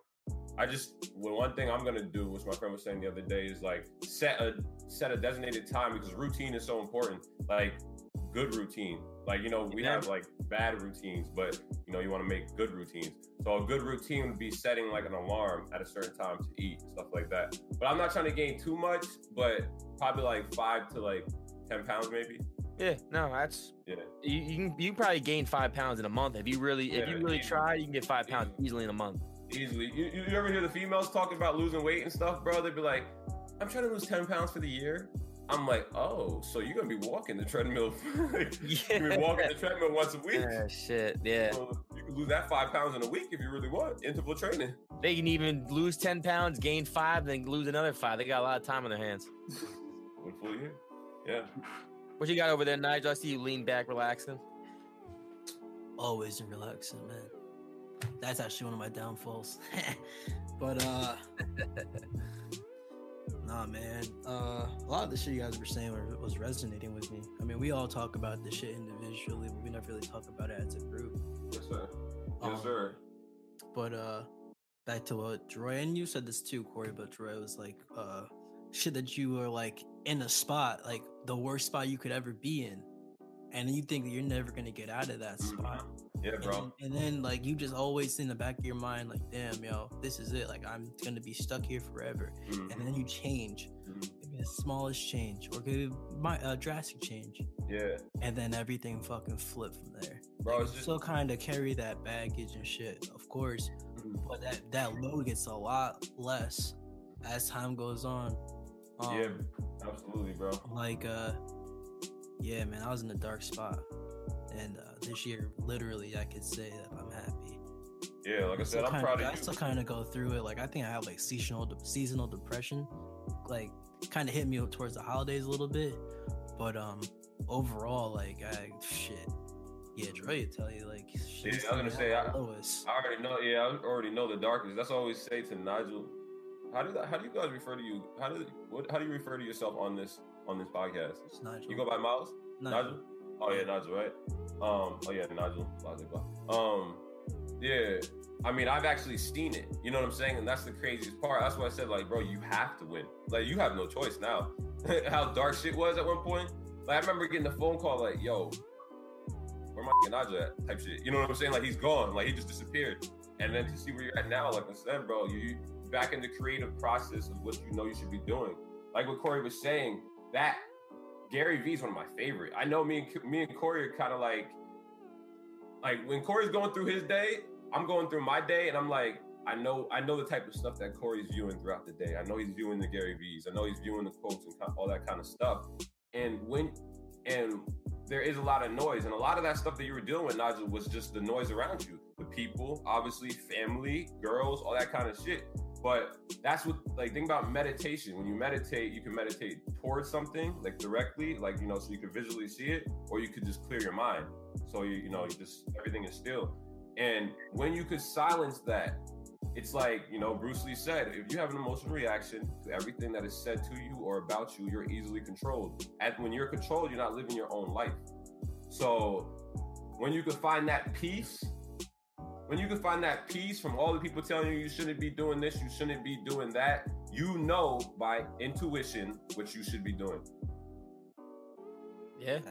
one thing I'm gonna do, which my friend was saying the other day, is like set a designated time, because routine is so important. Like good routine. Like we have like bad routines, but you want to make good routines. So a good routine would be setting like an alarm at a certain time to eat, stuff like that. But I'm not trying to gain too much, but probably like 5 to like 10 pounds maybe. Yeah, no, that's you can probably gain 5 pounds in a month if you really try. You can get 5 pounds easily in a month. Easily. You ever hear the females talking about losing weight and stuff, bro? They'd be like, "I'm trying to lose 10 pounds for the year." I'm like, "Oh, so you're gonna be walking the treadmill? You're gonna be walking the treadmill once a week?" Shit, yeah. So you can lose that 5 pounds in a week if you really want. Interval training. They can even lose 10 pounds, gain 5, then lose another 5. They got a lot of time on their hands. 1 full year. Yeah. What you got over there, Nigel? I see you lean back, relaxing. Always relaxing, man. That's actually one of my downfalls. But nah, man. A lot of the shit you guys were saying was resonating with me. I mean, we all talk about this shit individually, but we never really talk about it as a group. Yes, sir. Yes, sir. But back to what Troy, and you said this too, Corey, but Troy was like, shit that you were like in a spot, like the worst spot you could ever be in, and you think that you're never gonna get out of that spot. Yeah, bro. And then like you just always in the back of your mind, like, damn, yo, this is it. Like I'm gonna be stuck here forever. And then you change. It could be the smallest change, or it could be a drastic change. Yeah. And then everything fucking flip from there. Bro, like, it's just still kind of carry that baggage and shit, of course. But that load gets a lot less as time goes on. Yeah, absolutely, bro. Like, yeah, man, I was in a dark spot, and this year, literally, I could say that I'm happy. Yeah, like I said, I'm proud of you. I still kind of go through it. Like I think I have like seasonal depression, like kind of hit me towards the holidays a little bit, but overall, like yeah, Troy would tell you like. Yeah, I was gonna say I already know. Yeah, I already know the darkness. That's what I always say to Nigel. How do you guys refer to you? How do you refer to yourself on this podcast? It's Nigel. You go by Miles? Nigel? Oh yeah, Nigel, right? Oh yeah, Nigel. Yeah. I mean, I've actually seen it. You know what I'm saying? And that's the craziest part. That's why I said, like, bro, you have to win. Like, you have no choice now. How dark shit was at one point. Like, I remember getting a phone call, like, yo, where my Nigel at? Type shit. You know what I'm saying? Like, he's gone. Like, he just disappeared. And then to see where you're at now, like I said, bro, you back in the creative process of what you know you should be doing. Like what Corey was saying, that Gary Vee is one of my favorite. I know me and Corey are kind of like when Corey's going through his day, I'm going through my day, and I'm like, I know the type of stuff that Corey's viewing throughout the day. I know he's viewing the Gary Vees. I know he's viewing the quotes and all that kind of stuff. And there is a lot of noise, and a lot of that stuff that you were dealing with, Nigel, was just the noise around you, the people, obviously, family, girls, all that kind of shit. But that's what, like, think about meditation. When you meditate, you can meditate towards something, like directly, like, you know, so you can visually see it, or you could just clear your mind. So, you just, everything is still. And when you could silence that, it's like, you know, Bruce Lee said, if you have an emotional reaction to everything that is said to you or about you, you're easily controlled. When you're controlled, you're not living your own life. So when you could find that peace, from all the people telling you shouldn't be doing this, you shouldn't be doing that, you know by intuition what you should be doing. Yeah.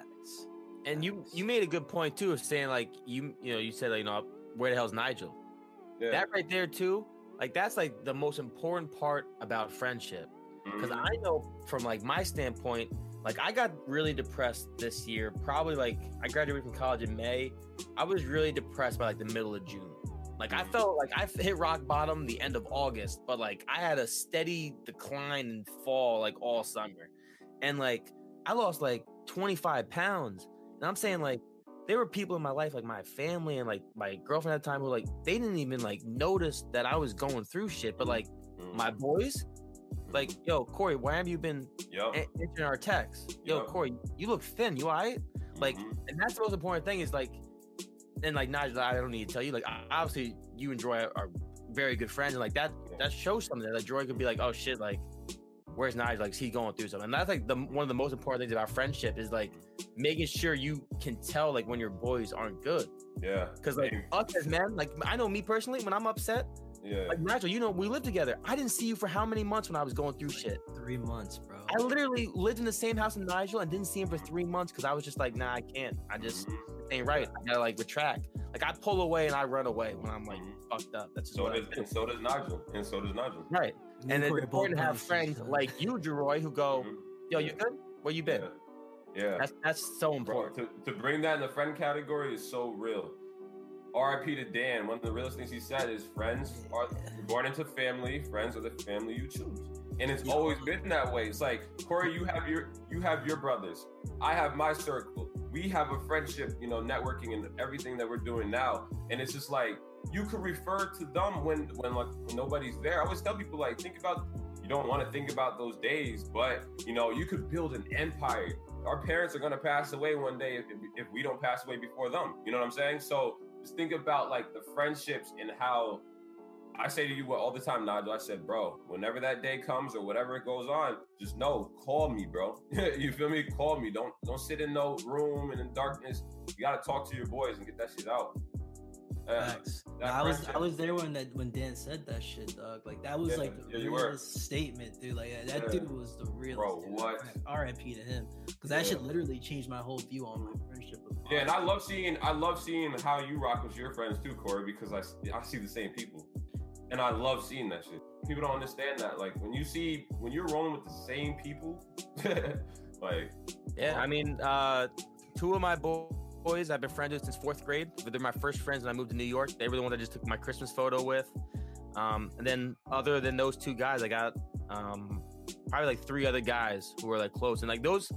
And you made a good point too of saying, like, you said, like, you know, where the hell's Nigel? Yeah. That right there too, like, that's like the most important part about friendship. Because I know from like my standpoint, like, I got really depressed this year. Probably, like, I graduated from college in May. I was really depressed by like the middle of June. Like, I felt like I hit rock bottom the end of August, but like I had a steady decline and fall like all summer. And like I lost like 25 pounds. And I'm saying, like, there were people in my life, like my family and like my girlfriend at the time, who like, they didn't even like notice that I was going through shit. But like my boys, like, yo, Corey, why have you been answering our texts? Yo, Corey, you look thin. You all right? Like, and that's the most important thing is like, and like, Nigel, I don't need to tell you, like, obviously you and Joy are very good friends. And like that shows something that Joy could be like, oh shit, like, where's Nigel? Like, is he going through something? And that's like one of the most important things about friendship is like making sure you can tell like when your boys aren't good. Yeah. Because like us as men, like, I know me personally, when I'm upset, like, Nigel, you know, we lived together. I didn't see you for how many months when I was going through shit? 3 months, bro. I literally lived in the same house with Nigel and didn't see him for 3 months because I was just like, nah, I can't. I just ain't right. I gotta like retract. Like, I pull away and I run away when I'm like fucked up. That's just so does Nigel. Right. And it's important to have friends like you, Jeroy, who go, yo, you good? Where you been? Yeah. That's so important. Bro, to bring that in the friend category is so real. R.I.P. to Dan. One of the realest things he said is friends are born into family. Friends are the family you choose, and it's always been that way. It's like, Corey, you have your brothers. I have my circle. We have a friendship, you know, networking and everything that we're doing now. And it's just like, you could refer to them when nobody's there. I always tell people, like, you don't want to think about those days, but you know, you could build an empire. Our parents are gonna pass away one day if we don't pass away before them. You know what I'm saying? So just think about like the friendships and how I say to you all the time, Nigel, I said, bro, whenever that day comes or whatever it goes on, just know, call me, bro. You feel me? Call me. Don't sit in no room and in darkness. You gotta talk to your boys and get that shit out. Facts. I was there when Dan said that shit, dog. Like, that was like the realest statement, dude. Like, that dude was the realest. Bro, what? R.I.P. to him, because that shit literally changed my whole view on my friendship with Yeah, and I love seeing how you rock with your friends too, Corey, because I see the same people, and I love seeing that shit. People don't understand that. Like, when you're rolling with the same people, like, I mean, two of my boys I've been friends with since 4th grade. They're my first friends when I moved to New York. They were the one that just took my Christmas photo with. And then other than those two guys, I got probably like 3 other guys who were like close. And like those,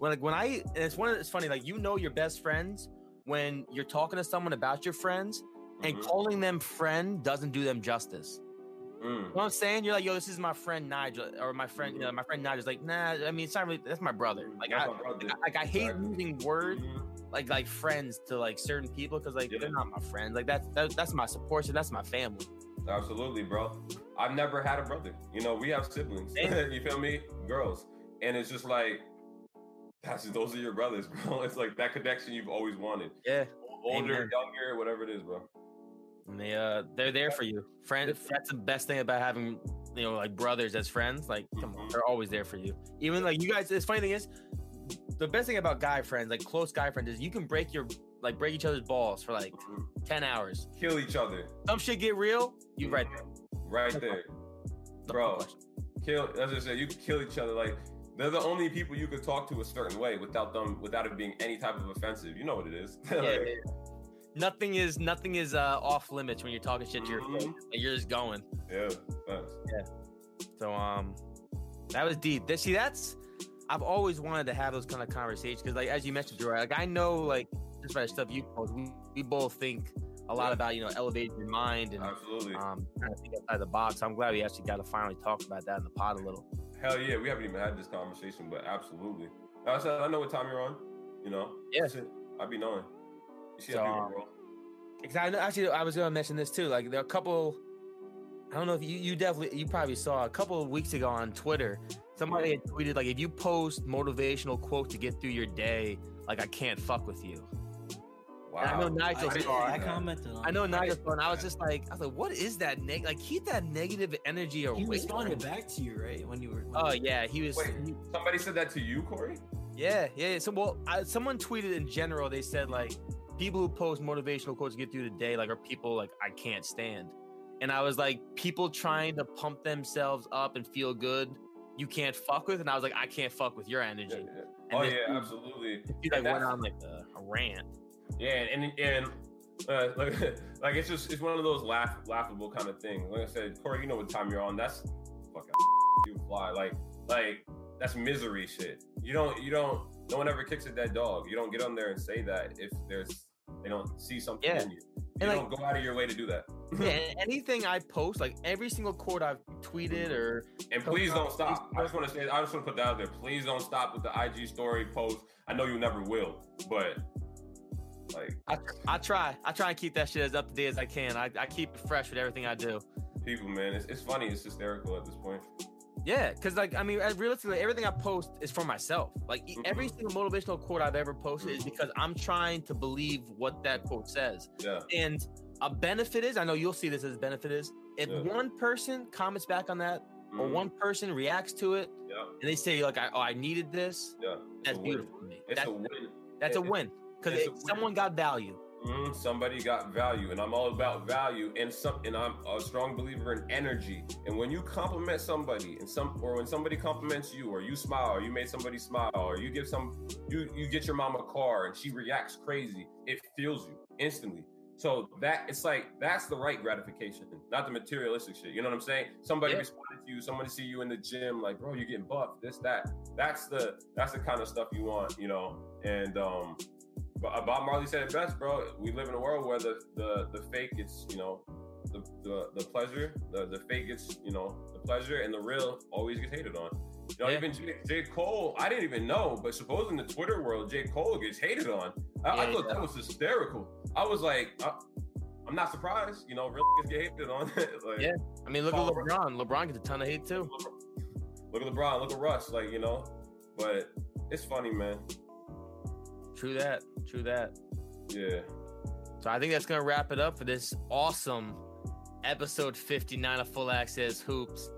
it's funny, like, you know your best friends when you're talking to someone about your friends, and calling them friend doesn't do them justice. You know what I'm saying? You're like, yo, this is my friend Nigel, or my friend, you know, my friend Nigel's like, nah. I mean, it's not really. That's my brother. Like, I hate using words like friends to like certain people because like they're not my friends. Like that's my support. So that's my family. Absolutely, bro. I've never had a brother. You know, we have siblings. You feel me? Girls, and it's just like those are your brothers, bro. It's like that connection you've always wanted. Yeah, older, younger, whatever it is, bro. And they're there for you. Friends. That's the best thing about having, you know, like brothers as friends. Like, come on, they're always there for you. Even like you guys. The funny thing is, the best thing about guy friends, like close guy friends, is you can break each other's balls for like 10 hours. Kill each other. Some shit get real. You right there. Right there, bro. Kill. As I said, you can kill each other. Like they're the only people you could talk to a certain way without it being any type of offensive. You know what it is. Yeah. Nothing is off limits when you're talking shit to your friend. Like, you're just going. Yeah. Thanks. Yeah. So that was deep. I've always wanted to have those kind of conversations because, like, as you mentioned, Gerard, like I know, like, just by the stuff you post, we both think a lot about, you know, elevating your mind and absolutely trying to think outside the box. I'm glad we actually got to finally talk about that in the pod a little. Hell yeah, we haven't even had this conversation, but absolutely. Like I said, I know what time you're on. You know. Yeah. I be knowing. Actually, I was gonna mention this too. Like, there are a couple. I don't know if you probably saw a couple of weeks ago on Twitter. Somebody had tweeted like, if you post motivational quote to get through your day, like I can't fuck with you. Wow. And I know Nigel saw. I commented on. I know Nigel saw, and I was like, what is that? Like, keep that negative energy away. He responded back to you, right? When you were. Oh yeah, he was. Wait, somebody said that to you, Corey? Yeah. So someone tweeted in general. They said like, people who post motivational quotes to get through the day, like, are people like I can't stand. And I was like, people trying to pump themselves up and feel good, you can't fuck with. And I was like, I can't fuck with your energy. Yeah. Absolutely. He like went on like a rant. Yeah, and like it's one of those laughable kind of things. Like I said, Corey, you know what time you're on. That's fucking you fly. Like that's misery shit. You don't. No one ever kicks at that dog. You don't get on there and say that if they don't see something in you. You don't go out of your way to do that. Yeah, anything I post, like every single quote I've tweeted or. And please don't stop. I just want to put that out there. Please don't stop with the IG story post. I know you never will, but like I try and keep that shit as up to date as I can. I keep it fresh with everything I do. People, man, it's funny. It's hysterical at this point. Yeah, because like I mean, realistically, everything I post is for myself. Like every single motivational quote I've ever posted is because I'm trying to believe what that quote says. Yeah. And a benefit is, I know you'll see this as a benefit is, if one person comments back on that, or one person reacts to it, and they say like, I needed this. Yeah. That's beautiful to me. It's a win. That's a win because someone got value. Somebody got value, and I'm all about value, and I'm a strong believer in energy. And when you compliment somebody, or when somebody compliments you, or you smile, or you made somebody smile, or you give you get your mom a car and she reacts crazy, it feels you instantly. So that's the right gratification, not the materialistic shit. You know what I'm saying? Somebody responded to you, somebody see you in the gym, like, bro, you're getting buff, this, that. That's the kind of stuff you want, you know. And Bob Marley said it best, bro. We live in a world where the fake gets, you know, the pleasure, the fake gets, you know, the pleasure, and the real always gets hated on. You know, even J. Cole, I didn't even know, but supposedly in the Twitter world, J. Cole gets hated on. I thought that was hysterical. I was like, I'm not surprised, you know, real get hated on. Like, I mean, look at LeBron. LeBron gets a ton of hate too. Look at LeBron, look at Russ, like, you know. But it's funny, man. True that. Yeah. So I think that's going to wrap it up for this awesome episode 59 of Full Access Hoops.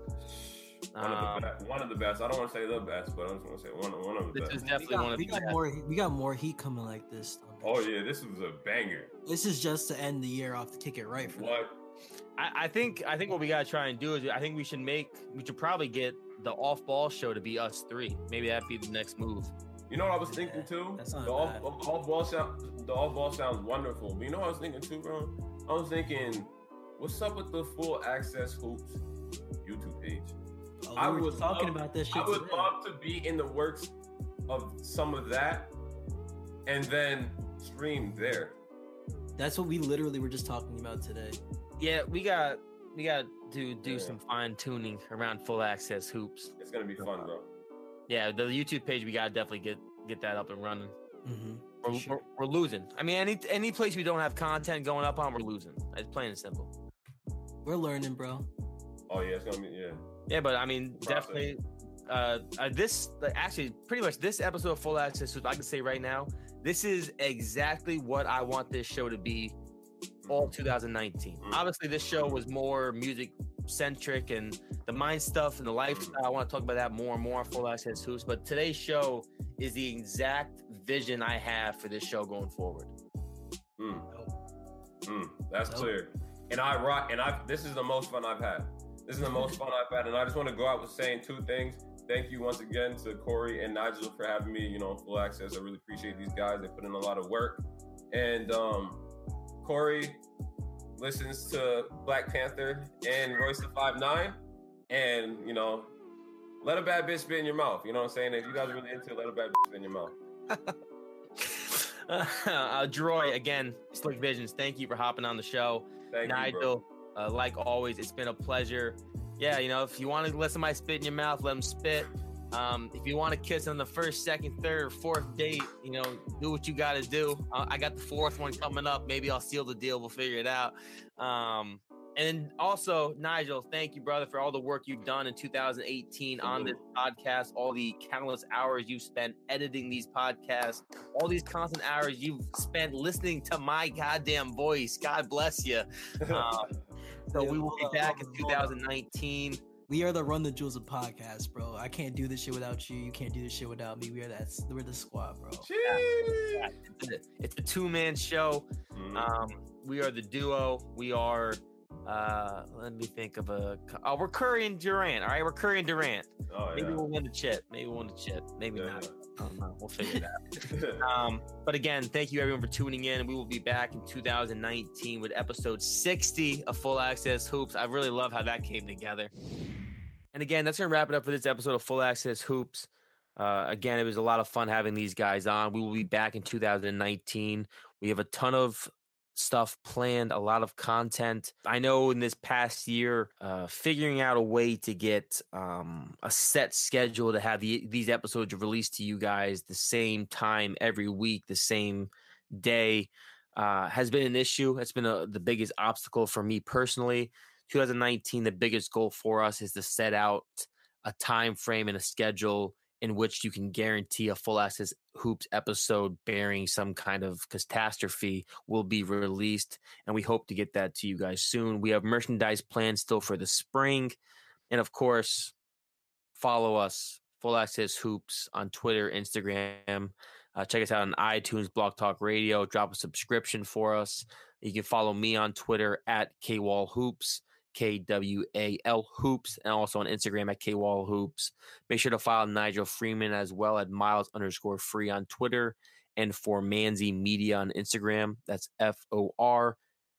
One of the best. I don't want to say the best, but I just want to say one of the best. This is definitely one of the best. We got more heat coming like this. Oh yeah, this was a banger. This is just to end the year off, to kick it right for what? I think what we gotta try and do is I think we should probably get the off ball show to be us three. Maybe that'd be the next move. You know what I was thinking too? The off ball sounds wonderful. But you know what I was thinking too, bro? I was thinking, what's up with the Full Access Hoops YouTube page? I was talking about this shit. I would love to be in the works of some of that, and then stream there. That's what we literally were just talking about today. Yeah, we got to do some fine tuning around Full Access Hoops. It's gonna be fun, bro. Yeah, the YouTube page, we gotta definitely get that up and running. Mm-hmm. We're losing. I mean, any place we don't have content going up on, we're losing. It's plain and simple. We're learning, bro. Oh yeah, it's gonna be Yeah, but I mean, definitely. Actually, pretty much this episode of Full Access, I can say right now, this is exactly what I want this show to be all 2019. Obviously, this show was more music centric and the mind stuff and the lifestyle. I want to talk about that more and more on Full Access Hoops. But today's show is the exact vision I have for this show going forward. That's clear. And this is the most fun I've had. This is the most fun I've had. And I just want to go out with saying two things. Thank you once again to Corey and Nigel for having me, on Full Access. I really appreciate these guys. They put in a lot of work. And Corey listens to Black Panther and Royce the 5'9", and let a bad bitch spit in your mouth. You know what I'm saying? If you guys are really into it, let a bad bitch spit in your mouth. Droy, again, Slick Visions, thank you for hopping on the show. Thank Nigel, you, like always, it's been a pleasure. Yeah, if you want to let somebody spit in your mouth, let them spit. If you want to kiss on the first, second, third, or fourth date, do what you got to do. I got the fourth one coming up. Maybe I'll seal the deal. We'll figure it out. And also, Nigel, thank you, brother, for all the work you've done in 2018 on this podcast, all the countless hours you've spent editing these podcasts, all these constant hours you've spent listening to my goddamn voice. God bless you. So we will be back in 2019. We are the Run the Jewels of podcast, bro. I can't do this shit without you. You can't do this shit without me. We're the squad, bro. Yeah. It's a two-man show. We are the duo. We are let me think of we're Curry and Durant. All right, we're Curry and Durant. Maybe we'll win the chip. Maybe not. I don't know. We'll figure it out. But again, thank you everyone for tuning in. We will be back in 2019 with episode 60 of Full Access Hoops. I really love how that came together. And again, that's going to wrap it up for this episode of Full Access Hoops. Again, it was a lot of fun having these guys on. We will be back in 2019. We have a ton of stuff planned, a lot of content. I know in this past year, figuring out a way to get a set schedule to have these episodes released to you guys the same time every week, the same day, has been an issue. It's been the biggest obstacle for me personally. 2019, the biggest goal for us is to set out a time frame and a schedule in which you can guarantee a Full Access Hoops episode bearing some kind of catastrophe will be released. And we hope to get that to you guys soon. We have merchandise planned still for the spring. And of course, follow us, Full Access Hoops, on Twitter, Instagram. Check us out on iTunes, Blog Talk Radio. Drop a subscription for us. You can follow me on Twitter at KWallHoops. KWAL Hoops, and also on Instagram at KWall Hoops. Make sure to follow Nigel Freeman as well at Miles_free on Twitter, and for Manzy Media on Instagram. That's FORMANZY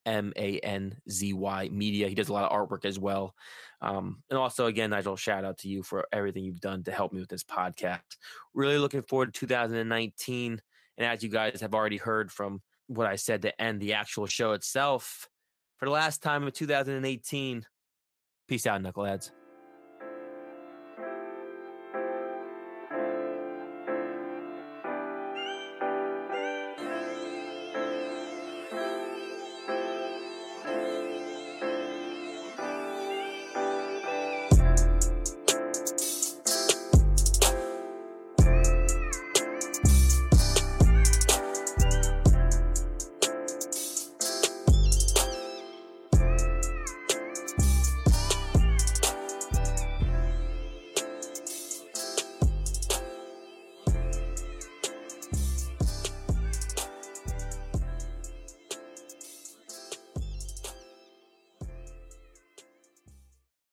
Media. He does a lot of artwork as well. And also, again, Nigel, shout out to you for everything you've done to help me with this podcast. Really looking forward to 2019. And as you guys have already heard from what I said to end the actual show itself, for the last time in 2018, peace out, knuckleheads.